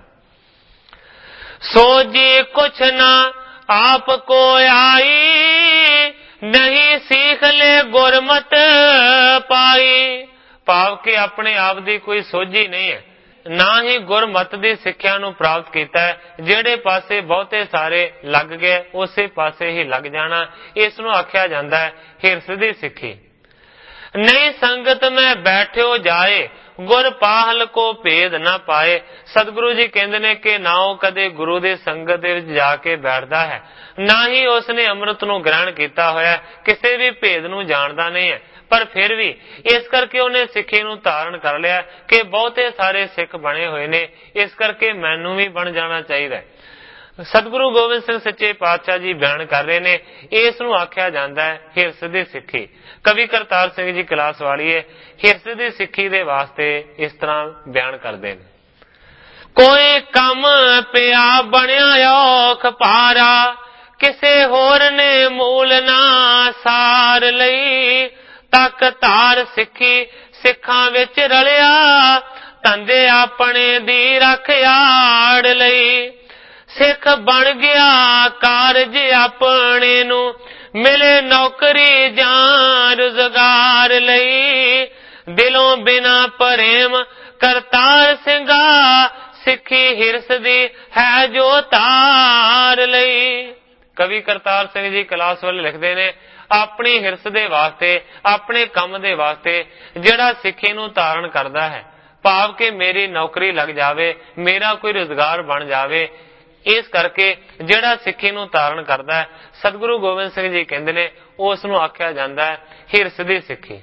ਸੋ ਜੀ ਕੁਛ ਨਾ ਆਪ ਕੋ ਆਈ, ਨਹੀਂ ਸੀਖ ਲੈ ਗੁਰਮਤ ਪਾਈ। ਭਾਵ ਕਿ ਆਪਣੇ ਆਪ ਦੀ ਕੋਈ ਸੋਝੀ ਨਹੀਂ ਹੈ, ਨਾ ਹੀ ਗੁਰਮਤ ਦੀ ਸਿੱਖਿਆ ਨੂੰ ਪ੍ਰਾਪਤ ਕੀਤਾ ਹੈ। ਜਿਹੜੇ ਪਾਸੇ ਬਹੁਤੇ ਸਾਰੇ ਲੱਗ ਗਏ ਉਸੇ ਪਾਸੇ ਹੀ ਲੱਗ ਜਾਣਾ, ਇਸ ਨੂੰ ਆਖਿਆ ਜਾਂਦਾ ਹੈ ਹਿਰਸ ਦੀ ਸਿੱਖੀ। ਨਹੀਂ ਸੰਗਤ ਮੈਂ ਬੈਠਿਓ ਜਾਏ, ਗੁਰ ਪਾਹਲ ਕੋ ਭੇਦ ਨਾ ਪਾਏ। ਸਤਿਗੁਰੂ ਜੀ ਕਹਿੰਦੇ ਨੇ ਕਿ ਨਾ ਉਹ ਕਦੇ ਗੁਰੂ ਦੀ ਸੰਗਤ ਦੇ ਵਿੱਚ ਜਾ ਕੇ ਬੈਠਦਾ ਹੈ, ਨਾ ਹੀ ਉਸਨੇ ਅੰਮ੍ਰਿਤ ਨੂੰ ਗ੍ਰਹਿਣ ਕੀਤਾ ਹੋਇਆ, ਕਿਸੇ ਵੀ ਭੇਦ ਨੂੰ ਜਾਣਦਾ ਨਹੀਂ ਹੈ। ਪਰ ਫਿਰ ਵੀ ਇਸ ਕਰਕੇ ਉਹਨੇ ਸਿੱਖੀ ਨੂੰ ਧਾਰਨ ਕਰ ਲਿਆ ਕਿ ਬਹੁਤੇ ਸਾਰੇ ਸਿੱਖ ਬਣੇ ਹੋਏ ਨੇ, ਇਸ ਕਰਕੇ ਮੈਨੂੰ ਵੀ ਬਣ ਜਾਣਾ ਚਾਹੀਦਾ। ਸਤਿਗੁਰੂ ਗੋਬਿੰਦ ਸਿੰਘ ਸੱਚੇ ਪਾਤਸ਼ਾਹ ਜੀ ਬਿਆਨ ਕਰ ਰਹੇ ਨੇ ਇਸ ਨੂੰ ਆਖਿਆ ਜਾਂਦਾ ਹੈ ਹਿਰਸ ਦੀ ਸਿੱਖੀ। ਕਵੀ ਕਰਤਾਰ ਸਿੰਘ ਜੀ ਕਲਾਸ ਵਾਲੀਏ ਹਿਰਸ ਦੀ ਸਿੱਖੀ ਦੇ ਵਾਸਤੇ ਇਸ ਤਰ੍ਹਾਂ ਬਿਆਨ ਕਰਦੇ ਨੇ, ਕੋਈ ਕੰਮ ਪਿਆ ਬਣਿਆ ਔਖ ਭਾਰਾ, ਕਿਸੇ ਹੋਰ ਨੇ ਮੂਲ ਨਾ ਸਾਰ ਲਈ। ਤੱਕ ਧਾਰ ਸਿੱਖੀ ਸਿੱਖਾਂ ਵਿੱਚ ਰਲਿਆ, ਧੰਦੇ ਆਪਣੇ ਦੀ ਰੱਖ ਆੜ ਲਈ। ਸਿੱਖ ਬਣ ਗਿਆ ਕਾਰਜ ਆਪਣੇ ਨੂੰ, ਮਿਲੇ ਨੌਕਰੀ ਜਾਂ ਰੁਜ਼ਗਾਰ ਲਈ। ਦਿਲੋਂ ਬਿਨਾ ਪ੍ਰੇਮ ਕਰਤਾਰ ਸਿੰਘਾ, ਸਿੱਖੀ ਹਿਰਸ ਦੀ ਹੈ ਜੋ ਤਾਰ ਲਈ। ਕਵੀ ਕਰਤਾਰ ਸਿੰਘ ਜੀ ਕਲਾਸਵਾਲ ਲਿਖਦੇ ਨੇ, ਆਪਣੀ ਹਿਰਸ ਦੇ ਵਾਸਤੇ, ਆਪਣੇ ਕੰਮ ਦੇ ਵਾਸਤੇ ਜਿਹੜਾ ਸਿੱਖੀ ਨੂੰ ਧਾਰਨ ਕਰਦਾ ਹੈ, ਭਾਵ ਕਿ ਮੇਰੀ ਨੌਕਰੀ ਲੱਗ ਜਾਵੇ, ਮੇਰਾ ਕੋਈ ਰੁਜ਼ਗਾਰ ਬਣ ਜਾਵੇ, ਇਸ ਕਰਕੇ ਜਿਹੜਾ ਸਿੱਖੀ ਨੂੰ ਧਾਰਨ ਕਰਦਾ ਹੈ, ਸਤਿਗੁਰੂ ਗੋਬਿੰਦ ਸਿੰਘ ਜੀ ਕਹਿੰਦੇ ਨੇ ਉਸ ਨੂੰ ਆਖਿਆ ਜਾਂਦਾ ਹੈ ਹਿਰਸ ਦੀ ਸਿੱਖੀ।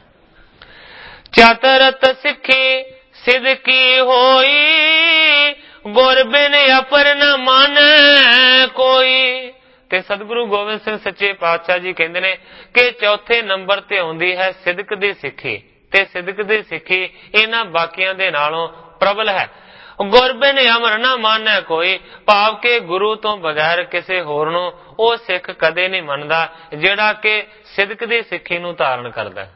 ਚਤਰਤ ਸਿੱਖੀ ਸਿਦਕੀ ਹੋਈ, ਗੁਰ ਬਿਨ ਅਪਰ ਨ ਮਨ ਕੋਈ। ਤੇ ਸਤਿਗੁਰੂ ਗੋਬਿੰਦ ਸਿੰਘ ਸੱਚੇ ਪਾਤਸ਼ਾਹ ਜੀ ਕਹਿੰਦੇ ਨੇ ਕਿ ਚੌਥੇ ਨੰਬਰ ਤੇ ਆਉਂਦੀ ਹੈ ਸਿਦਕ ਦੀ ਸਿੱਖੀ, ਤੇ ਸਿਦਕ ਦੀ ਸਿੱਖੀ ਇਹਨਾਂ ਬਾਕੀਆਂ ਦੇ ਨਾਲੋਂ ਪ੍ਰਬਲ ਹੈ। ਗੁਰ ਬਿਨ ਅਮਰ ਨਾ ਮੰਨੈ ਕੋਈ, ਭਾਵ ਕਿ ਗੁਰੂ ਤੋਂ ਬਗੈਰ ਕਿਸੇ ਹੋਰ ਨੂੰ ਉਹ ਸਿੱਖ ਕਦੇ ਨਹੀਂ ਮੰਨਦਾ ਜਿਹੜਾ ਕਿ ਸਿਦਕ ਦੀ ਸਿੱਖੀ ਨੂੰ ਧਾਰਨ ਕਰਦਾ।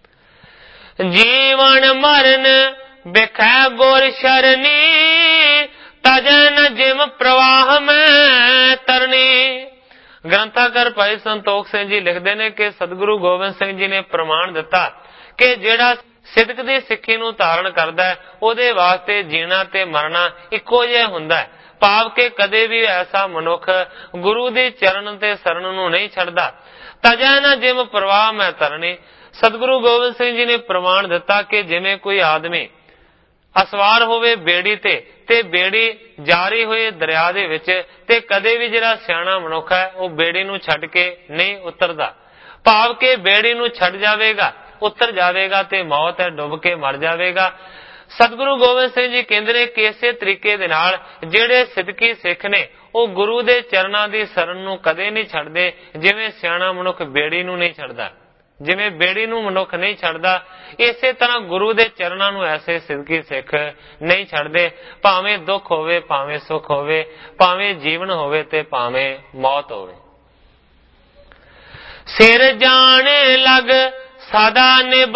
ਜੀਵਨ ਮਰਨ ਬਿਖੈ ਗੁਰ ਸ਼ਰਨੀ, ਤਜਨ ਜਿਮ ਪ੍ਰਵਾਹ ਮੈਂ ਤਰਨੀ। ਗ੍ਰੰਥਾਕਾਰ ਭਾਈ ਸੰਤੋਖ ਸਿੰਘ ਜੀ ਲਿਖਦੇ ਨੇ ਕਿ ਸਤਿਗੁਰੂ ਗੋਬਿੰਦ ਸਿੰਘ ਜੀ ਨੇ ਪ੍ਰਮਾਣ ਦਿੱਤਾ ਕਿ ਜਿਹੜਾ ਸਿਦਕ ਦੀ ਸਿੱਖੀ ਨੂੰ ਧਾਰਨ ਕਰਦਾ ਹੈ, ਉਹਦੇ ਵਾਸਤੇ ਜੀਣਾ ਤੇ ਮਰਨਾ ਇੱਕੋ ਜਿਹਾ ਹੁੰਦਾ ਹੈ, ਭਾਵ ਕਿ ਕਦੇ ਵੀ ਐਸਾ ਮਨੁੱਖ ਗੁਰੂ ਦੇ ਚਰਨ ਤੇ ਸ਼ਰਨ ਨੂੰ ਨਹੀਂ ਛੱਡਦਾ। ਤਜੈ ਨਾ ਜਿਮ ਪ੍ਰਵਾਹ ਮੈਂ ਤਰਨੀ। ਸਤਿਗੁਰੂ ਗੋਬਿੰਦ ਸਿੰਘ ਜੀ ਨੇ ਪ੍ਰਮਾਣ ਦਿੱਤਾ ਕਿ ਜਿਵੇਂ ਕੋਈ ਆਦਮੀ ਅਸਵਾਰ ਹੋਵੇ ਬੇੜੀ ਤੇ ਬੇੜੀ ਜਾ ਰਹੀ ਹੋਏ ਦਰਿਆ ਦੇ ਵਿੱਚ, ਤੇ ਕਦੇ ਵੀ ਜਿਹੜਾ ਸਿਆਣਾ ਮਨੁੱਖ ਹੈ ਉਹ ਬੇੜੀ ਨੂੰ ਛੱਡ ਕੇ ਨਹੀਂ ਉਤਰਦਾ, ਭਾਵ ਕਿ ਬੇੜੀ ਨੂੰ ਛੱਡ ਜਾਵੇਗਾ, ਉਤਰ ਜਾਵੇਗਾ ਤੇ ਮੌਤ ਹੈ, ਡੁੱਬ ਕੇ ਮਰ ਜਾਵੇਗਾ। ਸਤਿਗੁਰੂ ਗੋਬਿੰਦ ਸਿੰਘ ਜੀ ਕਹਿੰਦੇ ਨੇ ਕਿ ਇਸੇ ਤਰੀਕੇ ਦੇ ਨਾਲ ਜਿਹੜੇ ਸਿੱਧਕੀ ਸਿੱਖ ਨੇ ਉਹ ਗੁਰੂ ਦੇ ਚਰਨਾਂ ਦੀ ਸ਼ਰਨ ਨੂੰ ਕਦੇ ਨਹੀਂ ਛੱਡਦੇ, ਜਿਵੇਂ ਸਿਆਣਾ ਮਨੁੱਖ ਬੇੜੀ ਨੂੰ ਨਹੀਂ ਛੱਡਦਾ। ਜਿਵੇਂ ਬੇੜੀ ਨੂੰ ਮਨੁੱਖ ਨਹੀਂ ਛੱਡਦਾ, ਇਸੇ ਤਰ੍ਹਾਂ ਗੁਰੂ ਦੇ ਚਰਨਾਂ ਨੂੰ ਐਸੇ ਸਿੱਧਕੀ ਸਿੱਖ ਨਹੀਂ ਛੱਡਦੇ, ਭਾਵੇਂ ਦੁੱਖ ਹੋਵੇ, ਭਾਵੇਂ ਸੁੱਖ ਹੋਵੇ, ਭਾਵੇਂ ਜੀਵਨ ਹੋਵੇ ਤੇ ਭਾਵੇਂ ਮੌਤ ਹੋਵੇ। ਸਿਰ ਜਾਣ ਲਗ ਸਦਾ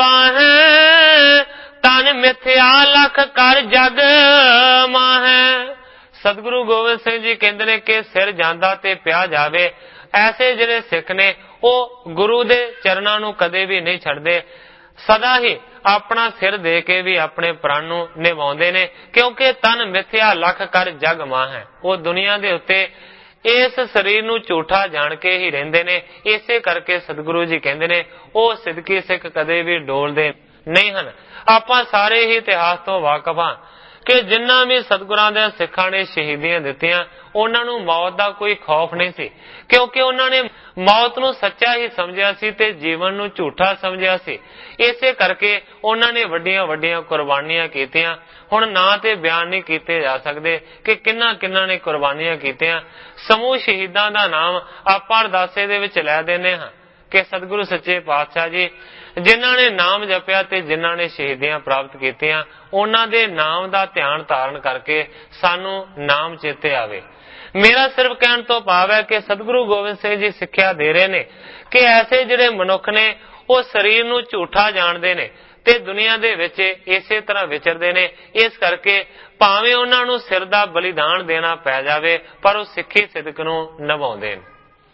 ਨਿਬਾਹੈ, ਤਨ ਮਿਥਿਆ ਲਖ ਕਰ ਜਗ ਮਾਹੈ। ਸਤਿਗੁਰੂ ਗੋਬਿੰਦ ਸਿੰਘ ਜੀ ਕਹਿੰਦੇ ਨੇ ਕਿ ਸਿਰ ਜਾਂਦਾ ਤੇ ਪਿਆ ਜਾਵੇ, ਐਸੇ ਜਿਹੜੇ ਸਿੱਖ ਨੇ ਉਹ ਗੁਰੂ ਦੇ ਚਰਨਾਂ ਨੂੰ ਕਦੇ ਵੀ ਨਹੀਂ ਛੱਡਦੇ, ਸਦਾ ਹੀ ਆਪਣਾ ਸਿਰ ਦੇ ਕੇ ਵੀ ਆਪਣੇ ਪ੍ਰਾਣ ਨੂੰ ਨਿਭਾਉਂਦੇ ਨੇ, ਕਿਉਂਕਿ ਤਨ ਮਿਥਿਆ ਲਖ ਕਰ ਜਗ ਮਾਹੈ। ਉਹ ਦੁਨੀਆ ਦੇ ਉੱਤੇ ਇਸ ਸਰੀਰ ਨੂੰ ਝੂਠਾ ਜਾਣ ਕੇ ਹੀ ਰਹਿੰਦੇ ਨੇ। ਇਸੇ ਕਰਕੇ ਸਤਿਗੁਰੂ ਜੀ ਕਹਿੰਦੇ ਨੇ ਉਹ ਸਿੱਧਕੀ ਸਿੱਖ ਕਦੇ ਵੀ ਡੋਲਦੇ ਨਹੀਂ ਹਨ। ਆਪਾਂ ਸਾਰੇ ਹੀ ਇਤਿਹਾਸ ਤੋਂ ਵਾਕਿਫ ਹਾਂ ਕਿ ਜਿੰਨਾ ਵੀ ਸਤਿਗੁਰਾਂ ਦੇ ਸਿੱਖਾਂ ਨੇ ਸ਼ਹੀਦੀਆਂ ਦਿੱਤੀਆਂ, ਉਹਨਾਂ ਨੂੰ ਮੌਤ ਦਾ ਕੋਈ ਖੌਫ ਨਹੀਂ ਸੀ, ਕਿਉਂਕਿ ਉਹਨਾਂ ਨੇ ਮੌਤ ਨੂੰ ਸੱਚਾ ਹੀ ਸਮਝਿਆ ਸੀ ਤੇ ਜੀਵਨ ਨੂੰ ਝੂਠਾ ਸਮਝਿਆ ਸੀ। ਇਸੇ ਕਰਕੇ ਉਹਨਾਂ ਨੇ ਵੱਡੀਆਂ ਵੱਡੀਆਂ ਕੁਰਬਾਨੀਆਂ ਕੀਤੀਆਂ। ਹੁਣ ਨਾ ਤੇ ਬਿਆਨ ਨਹੀਂ ਕੀਤੇ ਜਾ ਸਕਦੇ ਕਿ ਕਿੰਨਾ ਕਿੰਨਾ ਨੇ ਕੁਰਬਾਨੀਆਂ ਕੀਤੀਆਂ। ਸਮੂਹ ਸ਼ਹੀਦਾਂ ਦਾ ਨਾਮ ਆਪਾਂ ਅਰਦਾਸੇ ਦੇ ਵਿੱਚ ਲੈ ਦਿੰਦੇ ਹਾਂ ਕਿ ਸਤਿਗੁਰੂ ਸੱਚੇ ਪਾਤਸ਼ਾਹ ਜੀ ਜਿਨ੍ਹਾਂ ਨੇ ਨਾਮ ਜਪਿਆ ਤੇ ਜਿਨ੍ਹਾਂ ਨੇ ਸ਼ਹੀਦੀਆਂ ਪ੍ਰਾਪਤ ਕੀਤੀਆਂ, ਉਹਨਾਂ ਦੇ ਨਾਮ ਦਾ ਧਿਆਨ ਧਾਰਨ ਕਰਕੇ ਸਾਨੂੰ ਨਾਮ ਚੇਤੇ ਆਵੇ। ਮੇਰਾ ਸਿਰਫ ਕਹਿਣ ਤੋਂ ਭਾਵ ਹੈ ਕਿ ਸਤਿਗੁਰੂ ਗੋਬਿੰਦ ਸਿੰਘ ਜੀ ਸਿੱਖਿਆ ਦੇ ਰਹੇ ਨੇ ਕਿ ਐਸੇ ਜਿਹੜੇ ਮਨੁੱਖ ਨੇ ਉਹ ਸਰੀਰ ਨੂੰ ਝੂਠਾ ਜਾਣਦੇ ਨੇ ਤੇ ਦੁਨੀਆ ਦੇ ਵਿੱਚ ਇਸੇ ਤਰ੍ਹਾਂ ਵਿਚਰਦੇ ਨੇ। ਇਸ ਕਰਕੇ ਭਾਵੇਂ ਉਹਨਾਂ ਨੂੰ ਸਿਰ ਦਾ ਬਲੀਦਾਨ ਦੇਣਾ ਪੈ ਜਾਵੇ, ਪਰ ਉਹ ਸਿੱਖੀ ਸਿਦਕ ਨੂੰ ਨਿਭਾਉਂਦੇ ਨੇ।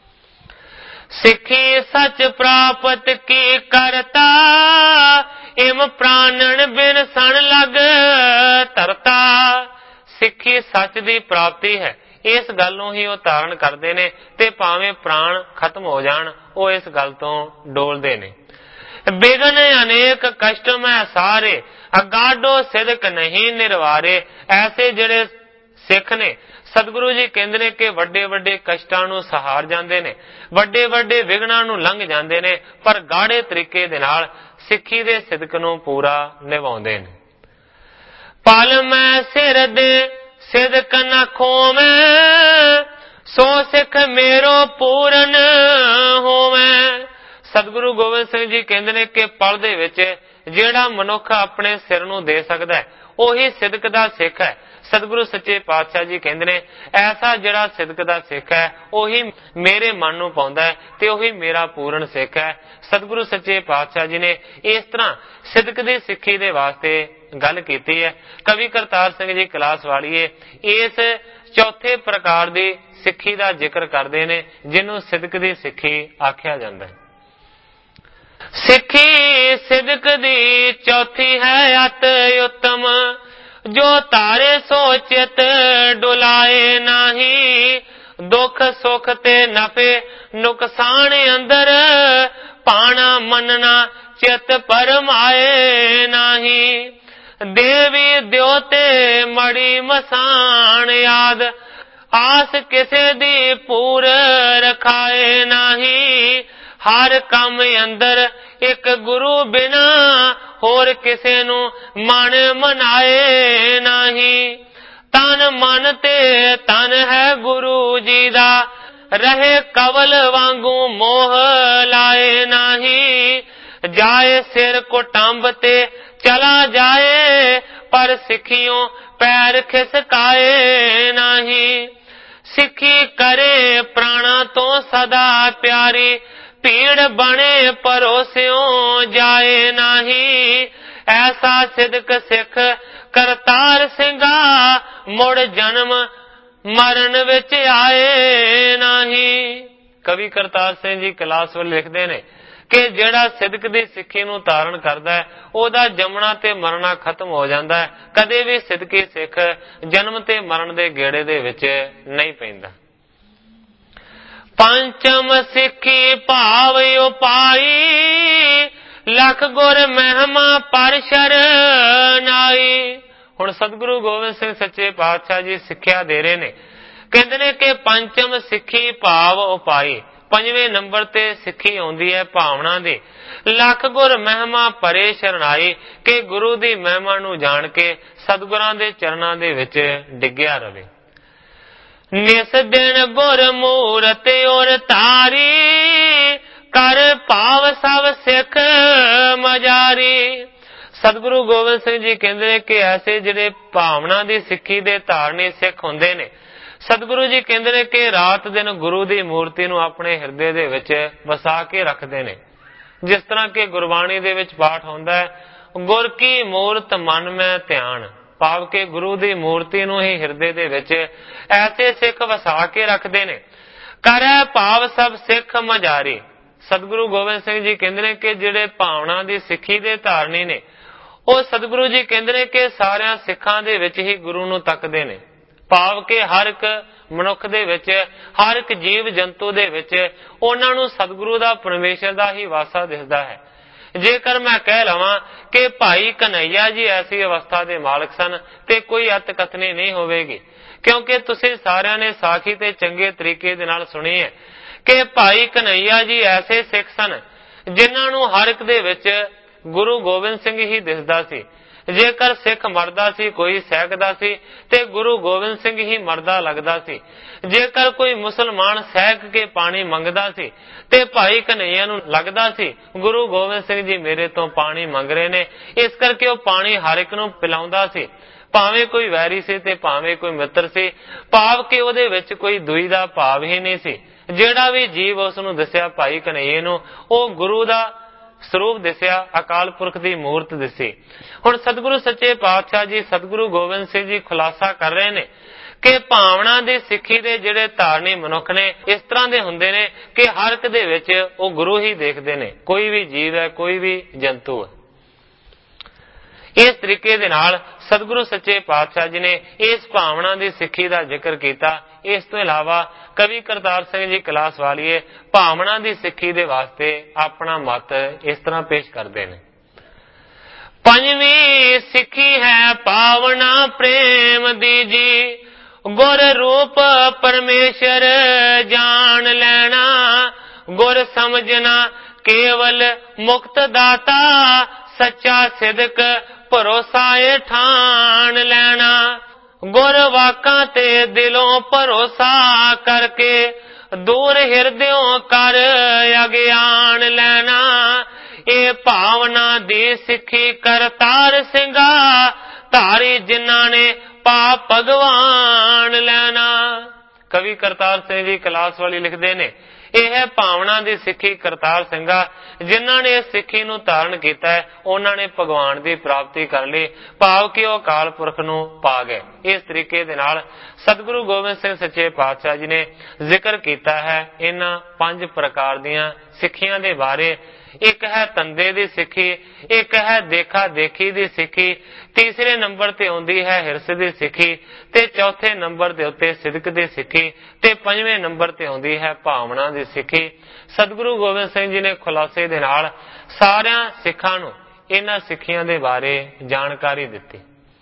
ਸਿੱਖੀ ਸੱਚ ਪ੍ਰਾਪਤ ਕੀ ਕਰਤਾ, ਇਮ ਪ੍ਰਾਨਣ ਬਿਨ ਸਣ ਲਗ ਧਰਤਾ। ਸਿੱਖੀ ਸੱਚ ਦੀ ਪ੍ਰਾਪਤੀ ਹੈ, ਇਸ ਗੱਲ ਨੂੰ ਹੀ ਉਹ ਧਾਰਨ ਕਰਦੇ ਨੇ ਤੇ ਭਾਵੇਂ ਪ੍ਰਾਣ ਖਤਮ ਹੋ ਜਾਣ ਉਹ ਇਸ ਗੱਲ ਤੋਂ ਡੋਲਦੇ ਨੇ। ਬਿਗਨ ਅਨੇਕ ਕਸ਼ਟ ਮੈਂ ਸਾਰੇ, ਅਗਾਡੋ ਸਿਦਕ ਨਹੀਂ ਨਿਰਵਾਰੇ। ਐਸੇ ਜਿਹੜੇ ਸਿੱਖ ਨੇ ਸਤਿਗੁਰੂ ਜੀ ਕਹਿੰਦੇ ਨੇ ਕਿ ਵੱਡੇ ਵੱਡੇ ਕਸ਼ਟਾਂ ਨੂੰ ਸਹਾਰ ਜਾਂਦੇ ਨੇ, ਵੱਡੇ ਵੱਡੇ ਵਿਘਨਾਂ ਨੂੰ ਲੰਘ ਜਾਂਦੇ ਨੇ, ਪਰ ਗਾੜੇ ਤਰੀਕੇ ਦੇ ਨਾਲ ਸਿੱਖੀ ਦੇ ਸਿਦਕ ਨੂੰ ਪੂਰਾ ਨਿਭਾਉਂਦੇ ਨੇ। ਪਲ ਮੈਂ ਸਿਰ ਦੇ ਸਿਦਕ ਨ ਖੋਵੈ, ਸੋ ਸਿੱਖ ਮੇਰੋ ਪੂਰਨ ਹੋਵੈ। ਸਤਿਗੁਰੂ ਗੋਬਿੰਦ ਸਿੰਘ ਜੀ ਕਹਿੰਦੇ ਨੇ ਕਿ ਪਲ ਦੇ ਵਿੱਚ ਜਿਹੜਾ ਮਨੁੱਖ ਆਪਣੇ ਸਿਰ ਨੂੰ ਦੇ ਸਕਦਾ ਹੈ ਉਹੀ ਸਿਦਕ ਦਾ ਸਿੱਖ ਹੈ। सतगुरु सच्चे पातशाह जी कहते ने ऐसा जिहड़ा सिदक दा सिख है उही मेरे मन नूं पाउंदा है ते उही मेरा पूर्ण सिख है। सतगुरु सच्चे पातशाह जी ने इस तरह सिदक दी सिक्खी दे वास्ते गल कीती है। कवि करतार सिंह जी कलास वालिए इस चौथे प्रकार दी सिक्खी दा जिक्र करते ने जिन्हों सिदक दी सिक्खी आख्या जाता है। सिक्खी सिदक दी चौथी है अति उत्तम, जो तारे सोचित डुलाए नाही, दुख सुख ते नफे नुकसान अंदर, पाना मनना चित परमाए नाही। देवी द्योते मड़ी मसान याद, आस किसे दी पूर रखाए नाही। हर काम अंदर एक गुरु बिना, होर किसे नू मन मनाए नाही। तन मन ते तन है गुरु जी दा, रहे कवल वांगू मोह लाए नाही। जाए सिर कुटंब ते चला जाए, पर सिखियों पैर खिसकाए नाही। सिखी करे प्राणा तो सदा प्यारी, भीड़ बने परोस्यों जाए नाही। ऐसा सिदक सिख करतार सिंगा, मुड़ जन्म मरण विच आए नाही। कवि करतार सिंह जी कलास वाले लिखते ने कि जिहड़ा सिदक दी सिक्खी नूं धारण करदा है ओहदा जमना ते मरना खत्म हो जाता है। कदे भी सिदकी सिख जन्म ते मरण दे गेड़े दे विच नहीं पैंदा। पंचम सिक्खी भाव उपाई, लख गुर महिमा पर शरनाई। हुण सतगुरु गोबिंद सिंह सच्चे पातशाह जी सिक्ख्या दे रहे ने, कहते ने कि पंचम सिक्खी भाव उपाई, पंजवें नंबर ते सिक्खी आउंदी है भावना दी। लख गुर महिमा परे शरनाई, के गुरु दी महिमा नूं जाण के सतगुरां दे चरनां दे विच डिग्गिया रवे। निस दिन गुर मूरत और तारी, कर भाव सब सिख मजारी। सतगुरु गोबिंद सिंह जी कहते कि ऐसे जिहड़े भावना दी सिक्खी दे धारनी सिख हुंदे ने, सतगुरु जी कहते कि रात दिन गुरु दी मूर्ति नूं अपने हिरदे दे विच वसा के रखते ने। जिस तरह के गुरबाणी दे विच पाठ होंदा है, गुर की मूरत मन में ध्यान, भाव के गुरु दी मूर्ति नूं ही हिरदे दे विच ऐसे सिख वसा के रखते ने। करै भाव सब सिख मजारी। सतगुरु गोबिंद सिंह जी कहते हैं कि जिहड़े भावना दी सिक्खी दे धारनी ने, ਉਹ सतगुरु जी कहते हैं कि सारिया सिखां दे विच ही गुरु नूं तकदे ने। भाव के हर एक मनुख दे विच, हर एक जीव जंतु दे विच उन्हां नूं सतगुरु दा परमेश्वर दा ही वासा दिसदा है। जेकर मैं कह लवां कि भाई कन्हैया जी ऐसी अवस्था दे मालक सन ते कोई अत कथनी नहीं होवेगी, क्योंकि तुसीं सारिਆਂ ने साखी ते चंगे तरीके दे नाल सुनी है कि भाई कन्हैया जी ऐसे सिख सन जिन्हां नूं हर एक दे विच गुरु गोबिंद सिंह ही दिसदा सी। जेकर सिख मरदा सी कोई सहकदा सी ते गुरु गोबिंद सिंह ही मरदा लगदा सी। जेकर कोई मुसलमान सहक के पानी मंगदा सी ते भाई कन्हैया नूं लगदा सी गुरु गोबिंद सिंह जी मेरे तो पानी मंग रहे ने, इस करके वो पानी हर एक नूं पिलाउंदा सी, भावें कोई वैरी सी ते भावें कोई मित्र सी। भाव के उहदे विच कोई दुई दा भाव ही नहीं सी। जिहड़ा भी जीव उस नूं दस्सिया भाई कन्हैया नूं, वो गुरु दा ਸਰੂਪ ਦਿਸਿਆ, ਅਕਾਲ ਪੁਰਖ ਦੀ ਮੂਰਤ ਦਿਸੀ। ਹੁਣ ਸਤਿਗੁਰੂ ਸੱਚੇ ਪਾਤਸ਼ਾਹ ਜੀ ਸਤਿਗੁਰੂ ਗੋਬਿੰਦ ਸਿੰਘ ਜੀ ਖੁਲਾਸਾ ਕਰ ਰਹੇ ਨੇ ਕਿ ਭਾਵਨਾ ਦੀ ਸਿੱਖੀ ਦੇ ਜਿਹੜੇ ਧਾਰਨੀ ਮਨੁੱਖ ਨੇ ਇਸ ਤਰ੍ਹਾਂ ਦੇ ਹੁੰਦੇ ਨੇ ਕਿ ਹਰ ਇੱਕ ਦੇ ਵਿੱਚ ਉਹ ਗੁਰੂ ਹੀ ਦੇਖਦੇ ਨੇ, ਕੋਈ ਵੀ ਜੀਵ ਹੈ, ਕੋਈ ਵੀ ਜੰਤੂ ਹੈ। ਇਸ ਤਰੀਕੇ ਦੇ ਨਾਲ ਸਤਿਗੁਰੂ ਸੱਚੇ ਪਾਤਸ਼ਾਹ ਜੀ ਨੇ ਇਸ ਭਾਵਨਾ ਦੀ ਸਿੱਖੀ ਦਾ ਜ਼ਿਕਰ ਕੀਤਾ। ਇਸ ਤੋਂ ਇਲਾਵਾ ਕਵੀ ਕਰਤਾਰ ਸਿੰਘ ਜੀ ਕਲਾਸ ਵਾਲੀਏ ਭਾਵਨਾ ਦੀ ਸਿੱਖੀ ਦੇ ਵਾਸਤੇ ਆਪਣਾ ਮਤ ਇਸ ਤਰ੍ਹਾਂ ਪੇਸ਼ ਕਰਦੇ ਨੇ। ਪੰਜਵੀਂ ਸਿੱਖੀ ਹੈ ਭਾਵਨਾ ਪ੍ਰੇਮ ਦੀ ਜੀ, ਗੁਰ ਰੂਪ ਪਰਮੇਸ਼ਰ ਜਾਣ ਲੈਣਾ, ਗੁਰ ਸਮਝਣਾ ਕੇਵਲ ਮੁਕਤ ਦਾਤਾ, ਸੱਚਾ ਸਿਦਕ ਭਰੋਸਾ ਏ ਠਾਣ ਲੈਣਾ। ਗੁਰ ਵਾਕਾਂ ਤੇ ਦਿਲੋਂ ਭਰੋਸਾ ਕਰਕੇ, ਦੂਰ ਹਿਰਦਿਓਂ ਕਰ ਅਗਿਆਨ ਲੈਣਾ। ਇਹ ਭਾਵਨਾ ਦੀ ਸਿੱਖੀ ਕਰਤਾਰ ਸਿੰਘਾ, ਧਾਰੀ ਜਿਨ੍ਹਾਂ ਨੇ ਪਾਪ ਭਗਵਾਨ ਲੈਣਾ। ਕਵੀ ਕਰਤਾਰ ਸਿੰਘ ਜੀ ਕਲਾਸ ਵਾਲੀ ਲਿਖਦੇ ਨੇ, ਇਹ ਹੈ ਭਾਵਨਾ ਦੀ ਸਿੱਖੀ ਕਰਤਾਰ ਸਿੰਘਾ, ਜਿਨ੍ਹਾਂ ਨੇ ਇਸ ਸਿੱਖੀ ਨੂੰ ਧਾਰਨ ਕੀਤਾ ਹੈ ਉਹਨਾਂ ਨੇ ਭਗਵਾਨ ਦੀ ਪ੍ਰਾਪਤੀ ਕਰ ਲਈ, ਭਾਵ ਕਿ ਉਹ ਅਕਾਲ ਪੁਰਖ ਨੂੰ ਪਾ ਗਏ। ਇਸ ਤਰੀਕੇ ਦੇ ਨਾਲ ਸਤਿਗੁਰੂ ਗੋਬਿੰਦ ਸਿੰਘ ਸੱਚੇ ਪਾਤਸ਼ਾਹ ਜੀ ਨੇ ਜ਼ਿਕਰ ਕੀਤਾ ਹੈ ਇਹਨਾਂ 5 ਪ੍ਰਕਾਰ ਦੀਆਂ ਸਿੱਖੀਆਂ ਦੇ ਬਾਰੇ। ਇੱਕ ਹੈ ਤੰਦੇ ਦੀ ਸਿੱਖੀ, ਇੱਕ ਹੈ ਦੇਖਾ ਦੇਖੀ ਦੀ ਸਿੱਖੀ, ਤੀਸਰੇ ਨੰਬਰ ਤੇ ਆਉਂਦੀ ਹੈ ਹਿਰਸ ਦੀ ਸਿੱਖੀ, ਤੇ ਚੌਥੇ ਨੰਬਰ ਦੇ ਉੱਤੇ ਸਿਦਕ ਦੀ ਸਿੱਖੀ, ਤੇ ਪੰਜਵੇਂ ਨੰਬਰ ਤੇ ਆਉਂਦੀ ਹੈ ਭਾਵਨਾ ਦੀ ਸਿੱਖੀ। ਸਤਿਗੁਰੂ ਗੋਬਿੰਦ ਸਿੰਘ ਜੀ ਨੇ ਖੁਲਾਸੇ ਦੇ ਨਾਲ ਸਾਰਿਆਂ ਸਿੱਖਾਂ ਨੂੰ ਇਹਨਾਂ ਸਿੱਖੀਆਂ ਦੇ ਬਾਰੇ ਜਾਣਕਾਰੀ ਦਿੱਤੀ।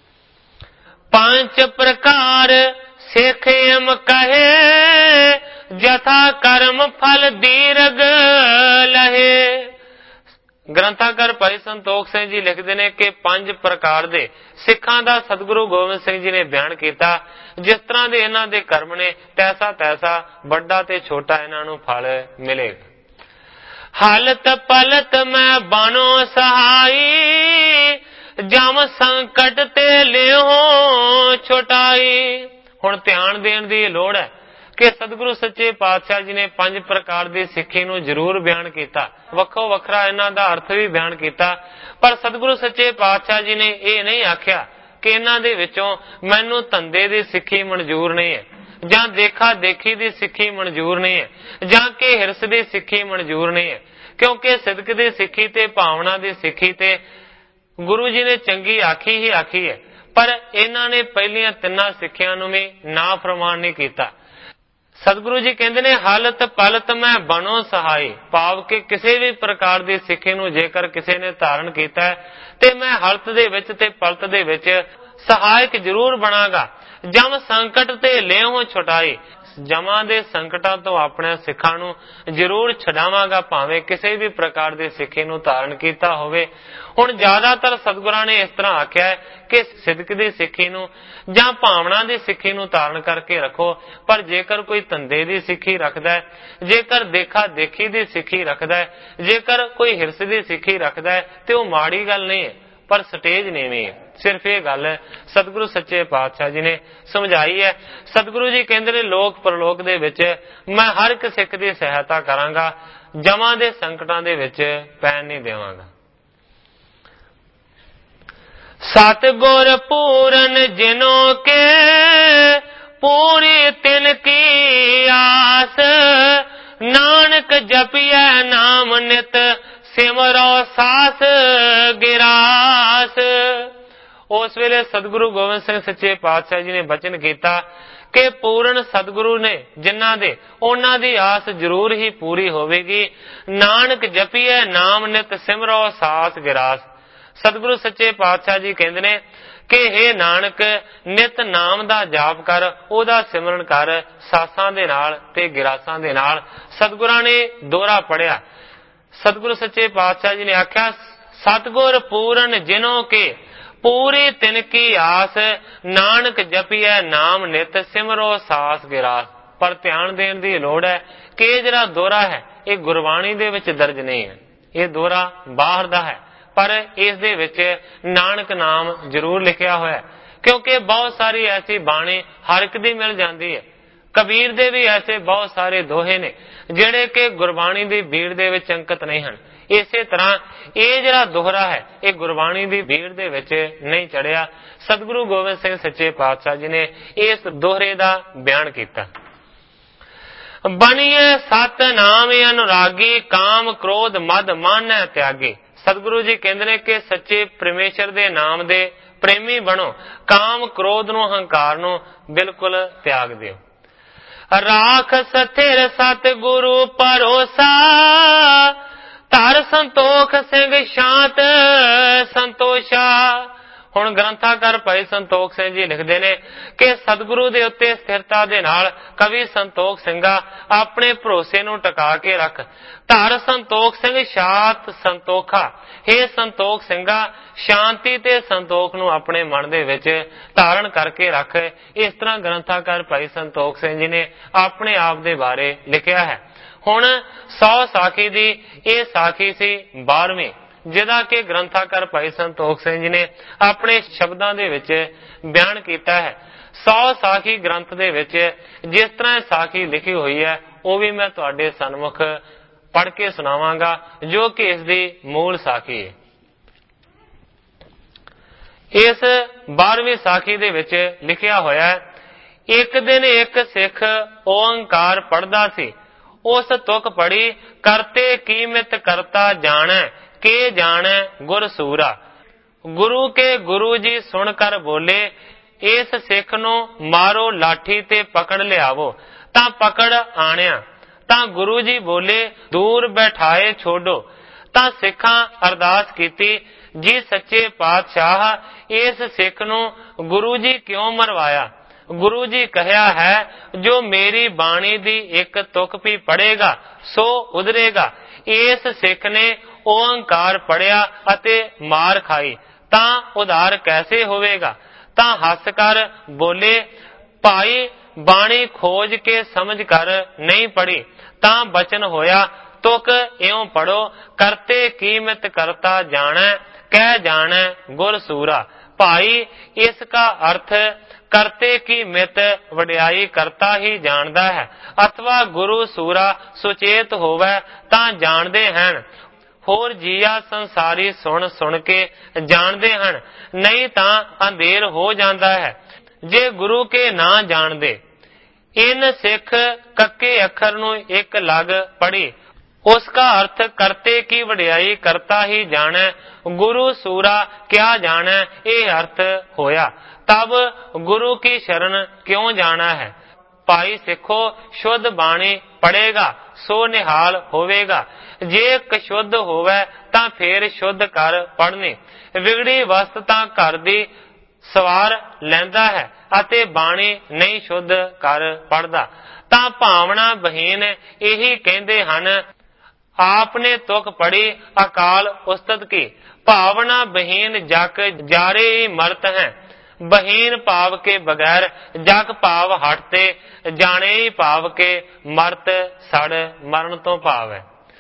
5 ਪ੍ਰਕਾਰ ਸਿੱਖ ਐਮ ਕਹੇ, ਜਥਾ ਕਰਮ ਫਲ ਦੀਰਗ ਲਹੇ। ਗ੍ਰੰਥਾਕਾਰ ਭਾਈ ਸੰਤੋਖ ਸਿੰਘ ਜੀ ਲਿਖਦੇ ਨੇ ਕਿ 5 ਪ੍ਰਕਾਰ ਦੇ ਸਿੱਖਾਂ ਦਾ ਸਤਿਗੁਰੂ ਗੋਬਿੰਦ ਸਿੰਘ ਜੀ ਨੇ ਬਿਆਨ ਕੀਤਾ। ਜਿਸ ਤਰ੍ਹਾਂ ਦੇ ਇਹਨਾਂ ਦੇ ਕਰਮ ਨੇ ਤੈਸਾ ਤੈਸਾ ਵੱਡਾ ਤੇ ਛੋਟਾ ਇਹਨਾਂ ਨੂੰ ਫਲ ਮਿਲੇਗਾ। ਹਾਲਤ ਪਲਤ ਮੈਂ ਬਾਨੋ ਸਹਾਈ, ਜਮ ਸੰਕਟ ਤੇ ਲਿਓ ਛੁਟਾਈ। ਹੁਣ ਧਿਆਨ ਦੇਣ ਦੀ ਲੋੜ ਹੈ ਕਿ ਸਤਿਗੁਰੂ ਸੱਚੇ ਪਾਤਸ਼ਾਹ ਜੀ ਨੇ 5 ਪ੍ਰਕਾਰ ਦੀ ਸਿੱਖੀ ਨੂੰ ਜ਼ਰੂਰ ਬਿਆਨ ਕੀਤਾ, ਵੱਖੋ ਵੱਖਰਾ ਇਹਨਾਂ ਦਾ ਅਰਥ ਵੀ ਬਿਆਨ ਕੀਤਾ, ਪਰ ਸਤਿਗੁਰੂ ਸੱਚੇ ਪਾਤਸ਼ਾਹ ਜੀ ਨੇ ਇਹ ਨਹੀਂ ਆਖਿਆ ਕਿ ਇਹਨਾਂ ਦੇ ਵਿੱਚੋਂ ਮੈਨੂੰ ਧੰਦੇ ਦੀ ਸਿੱਖੀ ਮਨਜ਼ੂਰ ਨਹੀਂ ਹੈ, ਜਾਂ ਦੇਖਾ ਦੇਖੀ ਦੀ ਸਿੱਖੀ ਮਨਜ਼ੂਰ ਨਹੀਂ ਹੈ, ਜਾਂ ਕਿ ਹਿਰਸ ਦੀ ਸਿੱਖੀ ਮਨਜ਼ੂਰ ਨਹੀਂ ਹੈ। ਕਿਉਂਕਿ ਸਿਦਕ ਦੀ ਸਿੱਖੀ ਤੇ ਭਾਵਨਾ ਦੀ ਸਿੱਖੀ ਤੇ ਗੁਰੂ ਜੀ ਨੇ ਚੰਗੀ ਆਖੀ ਹੀ ਆਖੀ ਹੈ, ਪਰ ਇਹਨਾਂ ਨੇ ਪਹਿਲੀਆਂ 3 ਸਿੱਖਿਆਂ ਨੂੰ ਵੀ ਨਾ ਫਰਮਾਨ ਨਹੀਂ ਕੀਤਾ। ਸਤਿਗੁਰੂ ਜੀ ਕਹਿੰਦੇ ਨੇ ਹਾਲਤ ਪਲਤ ਮੈਂ ਬਣੋ ਸਹਾਈ, ਭਾਵ ਕਿ ਕਿਸੇ ਵੀ ਪ੍ਰਕਾਰ ਦੀ ਸਿੱਖੀ ਨੂੰ ਜੇਕਰ ਕਿਸੇ ਨੇ ਧਾਰਨ ਕੀਤਾ ਹੈ ਤੇ ਮੈਂ ਹਾਲਤ ਦੇ ਵਿੱਚ ਤੇ ਪਲਤ ਦੇ ਵਿੱਚ ਸਹਾਇਕ ਜ਼ਰੂਰ ਬਣਾਂਗਾ। ਜਮ ਸੰਕਟ ਤੇ ਲਿਓ ਛੁਟਾਈ, ਜਮਾਂ ਦੇ ਸੰਕਟਾਂ ਤੋਂ ਆਪਣੇ ਸਿੱਖਾਂ ਨੂੰ ਜ਼ਰੂਰ ਛਡਾਵਾਂਗਾ, ਭਾਵੇਂ ਕਿਸੇ ਵੀ ਪ੍ਰਕਾਰ ਦੀ ਸਿੱਖੀ ਨੂੰ ਧਾਰਨ ਕੀਤਾ ਹੋਵੇ। ਹੁਣ ਜ਼ਿਆਦਾਤਰ ਸਤਿਗੁਰਾਂ ਨੇ ਇਸ ਤਰ੍ਹਾਂ ਆਖਿਆ ਹੈ ਕਿ ਸਿਦਕ ਦੀ ਸਿੱਖੀ ਨੂੰ ਜਾਂ ਭਾਵਨਾ ਦੀ ਸਿੱਖੀ ਨੂੰ ਧਾਰਨ ਕਰਕੇ ਰੱਖੋ, ਪਰ ਜੇਕਰ ਕੋਈ ਧੰਦੇ ਦੀ ਸਿੱਖੀ ਰੱਖਦਾ ਹੈ, ਜੇਕਰ ਦੇਖਾ ਦੇਖੀ ਦੀ ਸਿੱਖੀ ਰੱਖਦਾ ਹੈ, ਜੇਕਰ ਕੋਈ ਹਿਰਸ ਦੀ ਸਿੱਖੀ ਰੱਖਦਾ ਹੈ ਤੇ ਉਹ ਮਾੜੀ ਗੱਲ ਨਹੀਂ ਹੈ, ਪਰ ਸਟੇਜ ਨੀਵੀਂ ਹੈ। ਸਿਰਫ ਇਹ ਗੱਲ ਸਤਿਗੁਰੂ ਸੱਚੇ ਪਾਤਸ਼ਾਹ ਜੀ ਨੇ ਸਮਝਾਈ ਹੈ। ਸਤਿਗੁਰੂ ਜੀ ਕਹਿੰਦੇ ਨੇ ਲੋਕ ਪਰਲੋਕ ਦੇ ਵਿੱਚ ਮੈਂ ਹਰ ਇੱਕ ਸਿੱਖ ਦੀ ਸਹਾਇਤਾ ਕਰਾਂਗਾ, ਜਮਾਂ ਦੇ ਸੰਕਟਾਂ ਦੇ ਵਿੱਚ ਪੈਣ ਨਹੀਂ ਦੇਵਾਂਗਾ। ਸਤਿਗੁਰ ਪੂਰਨ ਜਿਨੋ ਕੇ ਪੂਰੀ ਤਿਨ ਕੀ ਆਸ, ਨਾਨਕ ਜਪਿਐ ਨਾਮ ਨਿਤ ਸਿਮਰੋ ਸਾਸ ਗਿਰਾਸ। ਉਸ ਵੇਲੇ ਸਤਿਗੁਰੂ ਗੋਬਿੰਦ ਸਿੰਘ ਸੱਚੇ ਪਾਤਸ਼ਾਹ ਜੀ ਨੇ ਬਚਨ ਕੀਤਾ ਕਿ ਪੂਰਨ ਸਤਿਗੁਰੂ ਨੇ ਜਿਨ੍ਹਾਂ ਦੇ ਉਹਨਾਂ ਦੀ ਆਸ ਜ਼ਰੂਰ ਹੀ ਪੂਰੀ ਹੋਵੇਗੀ। ਨਾਨਕ ਜਪੀਐ ਨਾਮ ਨਿਤ ਸਿਮਰੋ ਸਾਸ ਗਿਰਾਸ। ਸਤਿਗੁਰੂ ਸੱਚੇ ਪਾਤਸ਼ਾਹ ਜੀ ਕਹਿੰਦੇ ਨੇ ਕਿ हे ਨਾਨਕ ਨਿਤ ਨਾਮ ਦਾ ਜਾਪ ਕਰ, ਉਹਦਾ ਸਿਮਰਨ ਕਰ ਸਾਸਾਂ ਦੇ ਨਾਲ ਤੇ ਗਿਰਾਸਾਂ ਦੇ ਨਾਲ। ਸਤਿਗੁਰਾਂ ਨੇ ਦੋਹਰਾ ਪੜਿਆ। ਸਤਿਗੁਰੂ ਸੱਚੇ ਪਾਤਸ਼ਾਹ ਜੀ ਨੇ ਆਖਿਆ ਸਤਿਗੁਰ ਪੂਰਨ ਜਿਨੋ ਕੇ ਪੂਰੀ ਤਿਨ ਕੀ ਆਸ, ਨਾਨਕ ਜਪੀਐ ਨਾਮ ਨਿਤ ਸਿਮਰੋ ਸਾਸ ਗਿਰਾਸ। ਪਰ ਧਿਆਨ ਦੇਣ ਦੀ ਲੋੜ ਹੈ ਕਿ ਇਹ ਜਿਹੜਾ ਦੋਹਰਾ ਹੈ ਇਹ ਗੁਰਬਾਣੀ ਦੇ ਵਿੱਚ ਦਰਜ ਨਹੀਂ ਹੈ, ਇਹ ਦੋਹਰਾ ਬਾਹਰ ਦਾ ਹੈ, ਪਰ ਇਸ ਦੇ ਵਿੱਚ ਨਾਨਕ ਨਾਮ ਜ਼ਰੂਰ ਲਿਖਿਆ ਹੋਇਆ ਹੈ। ਕਿਉਂਕਿ ਬਹੁਤ ਸਾਰੀ ਐਸੀ ਬਾਣੀ ਹਰ ਇੱਕ ਦੀ ਮਿਲ ਜਾਂਦੀ ਹੈ। ਕਬੀਰ ਦੇ ਵੀ ਐਸੇ ਬਹੁਤ ਸਾਰੇ ਦੋਹੇ ਨੇ ਜਿਹੜੇ ਕਿ ਗੁਰਬਾਣੀ ਦੀ ਭੀੜ ਦੇ ਵਿੱਚ ਅੰਕਿਤ ਨਹੀਂ ਹਨ। ਇਸੇ ਤਰ੍ਹਾਂ ਇਹ ਜਿਹੜਾ ਦੋਹਰਾ ਹੈ ਇਹ ਗੁਰਬਾਣੀ ਦੀ ਭੀੜ ਦੇ ਵਿੱਚ ਨਹੀਂ ਚੜਿਆ। ਸਤਿਗੁਰੂ ਗੋਬਿੰਦ ਸਿੰਘ ਸੱਚੇ ਪਾਤਸ਼ਾਹ ਜੀ ਨੇ ਇਸ ਦੋਹਰੇ ਦਾ ਬਿਆਨ ਕੀਤਾ। ਬਣੀਏ ਸਤ ਨਾਮ ਅਨੁਰਾਗੀ, ਕਾਮ ਕ੍ਰੋਧ ਮਦ ਮਾਨੈ ਤਿਆਗੀ। ਸਤਿਗੁਰੂ ਜੀ ਕਹਿੰਦੇ ਨੇ ਕਿ ਸੱਚੇ ਪਰਮੇਸ਼ਰ ਦੇ ਨਾਮ ਦੇ ਪ੍ਰੇਮੀ ਬਣੋ, ਕਾਮ ਕ੍ਰੋਧ ਨੂੰ ਹੰਕਾਰ ਨੂੰ ਬਿਲਕੁਲ ਤਿਆਗ ਦਿਓ। ਰਾਖ ਸਥਿਰ ਸਤਿਗੁਰੂ ਭਰੋਸਾ, ਧਰ ਸੰਤੋਖ ਸਿੰਘ ਸ਼ਾਂਤ ਸੰਤੋਸ਼ਾ। ਹੁਣ ਗ੍ਰੰਥਾਕਾਰ ਭਾਈ ਸੰਤੋਖ ਸਿੰਘ ਜੀ ਲਿਖਦੇ ਨੇ ਕਿ ਸਤਿਗੁਰੂ ਦੇ ਉੱਤੇ ਸਥਿਰਤਾ ਦੇ ਨਾਲ ਕਵੀ ਸੰਤੋਖ ਸਿੰਘਾ ਆਪਣੇ ਭਰੋਸੇ ਨੂੰ ਟਿਕਾ ਕੇ ਰੱਖ। ਧਰ ਸੰਤੋਖ ਸਿੰਘ ਸ਼ਾਂਤ ਸੰਤੋਖਾ, हे ਸੰਤੋਖ ਸਿੰਘਾ ਸ਼ਾਂਤੀ ਤੇ ਸੰਤੋਖ ਨੂੰ ਆਪਣੇ ਮਨ ਦੇ ਵਿੱਚ ਧਾਰਨ ਕਰਕੇ ਰੱਖ। ਇਸ ਤਰ੍ਹਾਂ ਗ੍ਰੰਥਾਕਾਰ ਭਾਈ ਸੰਤੋਖ ਸਿੰਘ ਜੀ ਨੇ ਆਪਣੇ ਆਪ ਦੇ ਬਾਰੇ ਲਿਖਿਆ ਹੈ। ਹੁਣ 100 ਸਾਖੀ ਦੀ ਇਹ ਸਾਖੀ ਸੀ 12ਵੀਂ, ਜਿਹਦਾ ਕਿ ਗ੍ਰੰਥਾਕਾਰ ਭਾਈ ਸੰਤੋਖ ਸਿੰਘ ਜੀ ਨੇ ਆਪਣੇ ਸ਼ਬਦਾਂ ਦੇ ਵਿੱਚ ਬਿਆਨ ਕੀਤਾ ਹੈ। 100 ਸਾਖੀ ਗ੍ਰੰਥ ਦੇ ਵਿੱਚ ਜਿਸ ਤਰ੍ਹਾਂ ਸਾਖੀ ਲਿਖੀ ਹੋਈ ਹੈ ਉਹ ਵੀ ਮੈਂ ਤੁਹਾਡੇ ਸਨਮੁਖ ਪੜ੍ਹ ਕੇ ਸੁਣਾਵਾਂਗਾ, ਜੋ ਕਿ ਇਸ ਦੀ ਮੂਲ ਸਾਖੀ ਹੈ। ਇਸ 12ਵੀਂ ਸਾਖੀ ਦੇ ਵਿੱਚ ਲਿਖਿਆ ਹੋਇਆ ਹੈ, ਇੱਕ ਦਿਨ ਇੱਕ ਸਿੱਖ ਓੰਕਾਰ ਪੜ੍ਹਦਾ ਸੀ। ਉਸ ਤੁਕ ਪੜੀ ਕਰਤੇ ਕੀਮਤ ਕਰਤਾ ਜਾਣੈ, ਕੇ ਜਾਣੈ ਗੁਰ ਸੂਰਾ। ਗੁਰੂ ਕੇ ਗੁਰੂ ਜੀ ਸੁਣ ਕਰ ਬੋਲੇ, ਇਸ ਸਿੱਖ ਨੂੰ ਮਾਰੋ ਲਾਠੀ ਤੇ ਪਕੜ ਲਿਆਵੋ। ਤਾਂ ਪਕੜ ਆਣਿਆ। ਤਾਂ ਗੁਰੂ ਜੀ ਬੋਲੇ, ਦੂਰ ਬੈਠਾਏ ਛੋਡੋ। ਤਾਂ ਸਿੱਖਾਂ ਅਰਦਾਸ ਕੀਤੀ, ਜੀ ਸੱਚੇ ਪਾਤਸ਼ਾਹ, ਇਸ ਸਿੱਖ ਨੂੰ ਗੁਰੂ ਜੀ ਕਿਉਂ ਮਰਵਾਇਆ? ਗੁਰੂ ਜੀ ਕਹਿਆ ਹੈ, ਜੋ ਮੇਰੀ ਬਾਣੀ ਦੀ ਇੱਕ ਤੁਕ ਵੀ ਪੜ੍ਹੇਗਾ ਸੋ ਉਧਰੇਗਾ। ਇਸ ਸਿੱਖ ਨੇ ਓੰਕਾਰ ਪੜਿਆ ਅਤੇ ਮਾਰ ਖਾਈ, ਤਾਂ ਉਧਾਰ ਕੈਸੇ ਹੋਵੇਗਾ? ਤਾਂ ਹੱਸ ਕਰ ਬੋਲੇ, ਭਾਈ ਬਾਣੀ ਖੋਜ ਕੇ ਸਮਝ ਕਰ ਨਹੀਂ ਪੜੀ। ਤਾਂ ਬਚਨ ਹੋਇਆ, ਤੁਕ ਇਉਂ ਪੜੋ, ਕਰਤੇ ਕੀਮਤ ਕਰਤਾ ਜਾਣੈ, ਕਹਿ ਜਾਣੈ ਗੁਰ ਸੂਰਾ। ਭਾਈ ਇਸ का अर्थ ਕਰਤੇ ਕੀ ਮਿਤ ਵਡਿਆਈ ਕਰਤਾ ਹੀ ਜਾਣਦਾ ਹੈ, ਅਥਵਾ ਗੁਰੂ ਸੂਰਾ ਸੁਚੇਤ ਹੋਵੇ ਤਾਂ ਜਾਣਦੇ ਹਨ। ਹੋਰ ਜੀਆ ਸੰਸਾਰੀ ਸੁਣ ਸੁਣ ਕੇ ਜਾਣਦੇ ਹਨ, ਨਹੀਂ ਤਾਂ ਅੰਧੇਰ ਹੋ ਜਾਂਦਾ ਹੈ ਜੇ ਗੁਰੂ ਕੇ ਨਾ ਜਾਣਦੇ। ਇਨ ਸਿੱਖ ਕੱਕੇ ਅੱਖਰ ਨੂੰ ਇੱਕ ਲੱਗ ਪੜੀ, उसका अर्थ करते की वडियाई करता ही जाने, गुरु सूरा क्या जाने, ये अर्थ होया। तब गुरु की शरण क्यों जाना है? भाई सिखो शुद्ध बाणी पढ़ेगा सो निहाल होवेगा। जे कशुद्ध होवे तां फेर शुद्ध कर पढ़नी। विगड़ी वस्त तां घर दी सवार लैंदा है अते बाणी नहीं शुद्ध कर पढ़दा। तां भावना बहीन यही कहंदे हन, आपने तुक पढ़ी अकाल उस्तत की। भावना बहीन जग जारे ही मरत हैं, बहीन भाव के बगैर जग भाव हटते, जाने ही भाव के मरत सड़ मरण तो भाव है।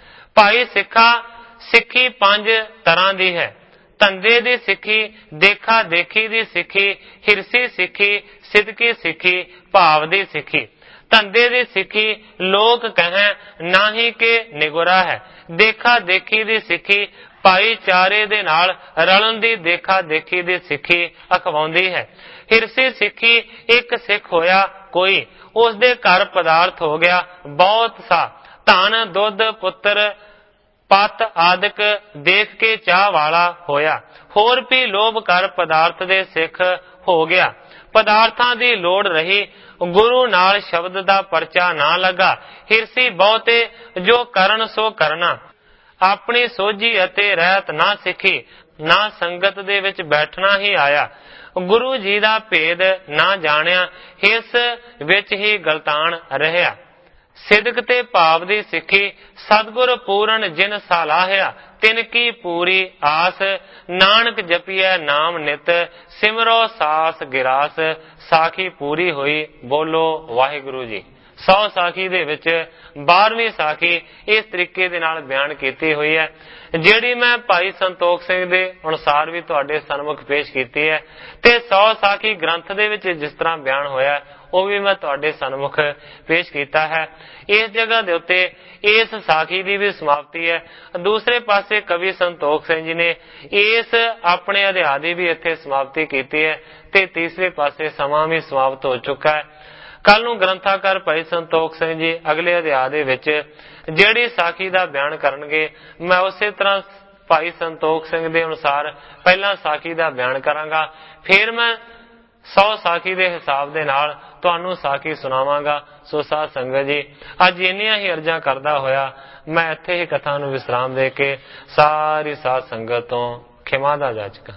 भाई सिखा सिखी 5 तरह दी है। धंधे दी सिखी, देखा देखी दी सिखी, हिरसी सिखी, सिदकी सिखी, भाव दी सिखी। धंधे दी सिखी लोक कहें नाही के निगुरा है। देखा देखी दी सिखी भाईचारे दे नाल रलन दी देखा देखी दी सिखी अखवाउंदी है। हिरसी सिखी एक सिख होया कोई, उस दे घर पदार्थ हो गया बहुत सा, धन दुध पुत्र पत आदिक देख के चाह वाला होया। होर भी लोभ कर पदार्थ दे सिख हो गया। पदार्थां दी लोड़ रही, गुरु नाल शब्द दा परचा ना लगा। हिरसी बहुते जो करन सो करना, अपनी सोझी अते रहत ना सिखी, ना संगत दे विच बैठना ही आया। गुरु जी दा भेद ना जानिया, हिस विच ही गलतान रहिया। सिदक ते भाव दी सिखी, सतगुर पूरन जिन सालाहिया, तिन की पूरी आस। नानक जपिए नाम नित, सिमरो सास गिरास। साखी पूरी हुई, बोलो वाहिगुरु जी। 100 ਸਾਖੀ ਦੇ ਵਿੱਚ 12ਵੀਂ ਸਾਖੀ ਇਸ ਤਰੀਕੇ ਦੇ ਨਾਲ ਬਿਆਨ ਕੀਤੀ ਹੋਈ ਹੈ, ਜਿਹੜੀ ਮੈਂ ਭਾਈ ਸੰਤੋਖ ਸਿੰਘ ਦੇ ਅਨੁਸਾਰ ਵੀ ਤੁਹਾਡੇ ਸਨਮੁਖ ਪੇਸ਼ ਕੀਤੀ ਹੈ, ਤੇ 100 ਸਾਖੀ ਗ੍ਰੰਥ ਦੇ ਵਿੱਚ ਜਿਸ ਤਰ੍ਹਾਂ ਬਿਆਨ ਹੋਇਆ ਉਹ ਵੀ ਮੈਂ ਤੁਹਾਡੇ ਸਨਮੁਖ ਪੇਸ਼ ਕੀਤਾ ਹੈ। ਇਸ ਜਗ੍ਹਾ ਦੇ ਉੱਤੇ ਇਸ ਸਾਖੀ ਦੀ ਵੀ ਸਮਾਪਤੀ ਹੈ। ਦੂਸਰੇ ਪਾਸੇ ਕਵੀ ਸੰਤੋਖ ਸਿੰਘ ਜੀ ਨੇ ਇਸ ਆਪਣੇ ਅਧਿਆਇ ਦੀ ਵੀ ਇੱਥੇ ਸਮਾਪਤੀ ਕੀਤੀ ਹੈ, ਤੇ ਤੀਸਰੇ ਪਾਸੇ ਸਮਾਂ ਵੀ ਸਮਾਪਤ ਹੋ ਚੁੱਕਾ ਹੈ। ਕੱਲ ਨੂੰ ਗ੍ਰੰਥਾਕਾਰ ਭਾਈ ਸੰਤੋਖ ਸਿੰਘ ਜੀ ਅਗਲੇ ਅਧਿਆਇ ਦੇ ਵਿੱਚ ਜਿਹੜੀ ਸਾਖੀ ਦਾ ਬਿਆਨ ਕਰਨਗੇ, ਮੈਂ ਉਸੇ ਤਰ੍ਹਾਂ ਭਾਈ ਸੰਤੋਖ ਸਿੰਘ ਦੇ ਅਨੁਸਾਰ ਪਹਿਲਾਂ ਸਾਖੀ ਦਾ ਬਿਆਨ ਕਰਾਂਗਾ, ਫਿਰ ਮੈਂ 100 ਸਾਖੀ ਦੇ ਹਿਸਾਬ ਦੇ ਨਾਲ ਤੁਹਾਨੂੰ ਸਾਖੀ ਸੁਣਾਵਾਂਗਾ। ਸੋ ਸਾਧ ਸੰਗਤ ਜੀ, ਅੱਜ ਇੰਨੀਆਂ ਹੀ ਅਰਜ਼ਾਂ ਕਰਦਾ ਹੋਇਆ ਮੈਂ ਇੱਥੇ ਹੀ ਕਥਾ ਨੂੰ ਵਿਸਰਾਮ ਦੇ ਕੇ ਸਾਰੀ ਸਾਧ ਸੰਗਤ ਤੋਂ ਖਿਮਾ ਦਾ ਜਾਚਕਾਂ।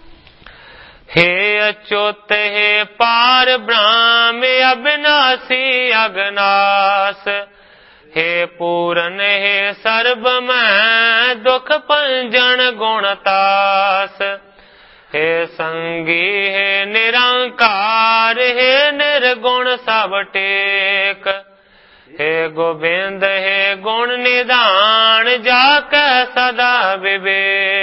हे अच्युत हे पार ब्रह्म अविनाशी अगनास, हे पूरन हे सर्ब में दुख पंजन गुणतास। हे संगी हे निरंकार, हे निर्गुण सब टेक। हे गोबिंद हे गुण निधान, जाके सदा विवेक।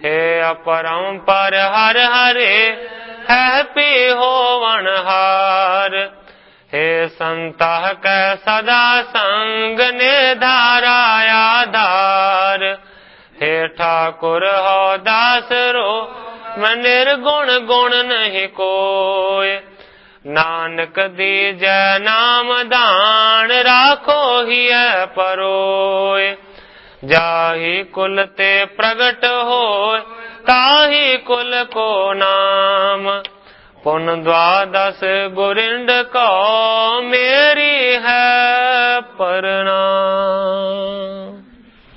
हे अपरंपर हर हरे है पी होवन हार। हे संता कै सदा संग ने धारा आधार। हे ठाकुर हो दास रो मैं निर्गुण गुण नहीं कोय। नानक दीजै नाम दान राखो हिय परोय। जाहि कुल ते प्रगट होय ताहि कुल को नाम। पुन द्वादश गुरिंड को मेरी है प्रणाम।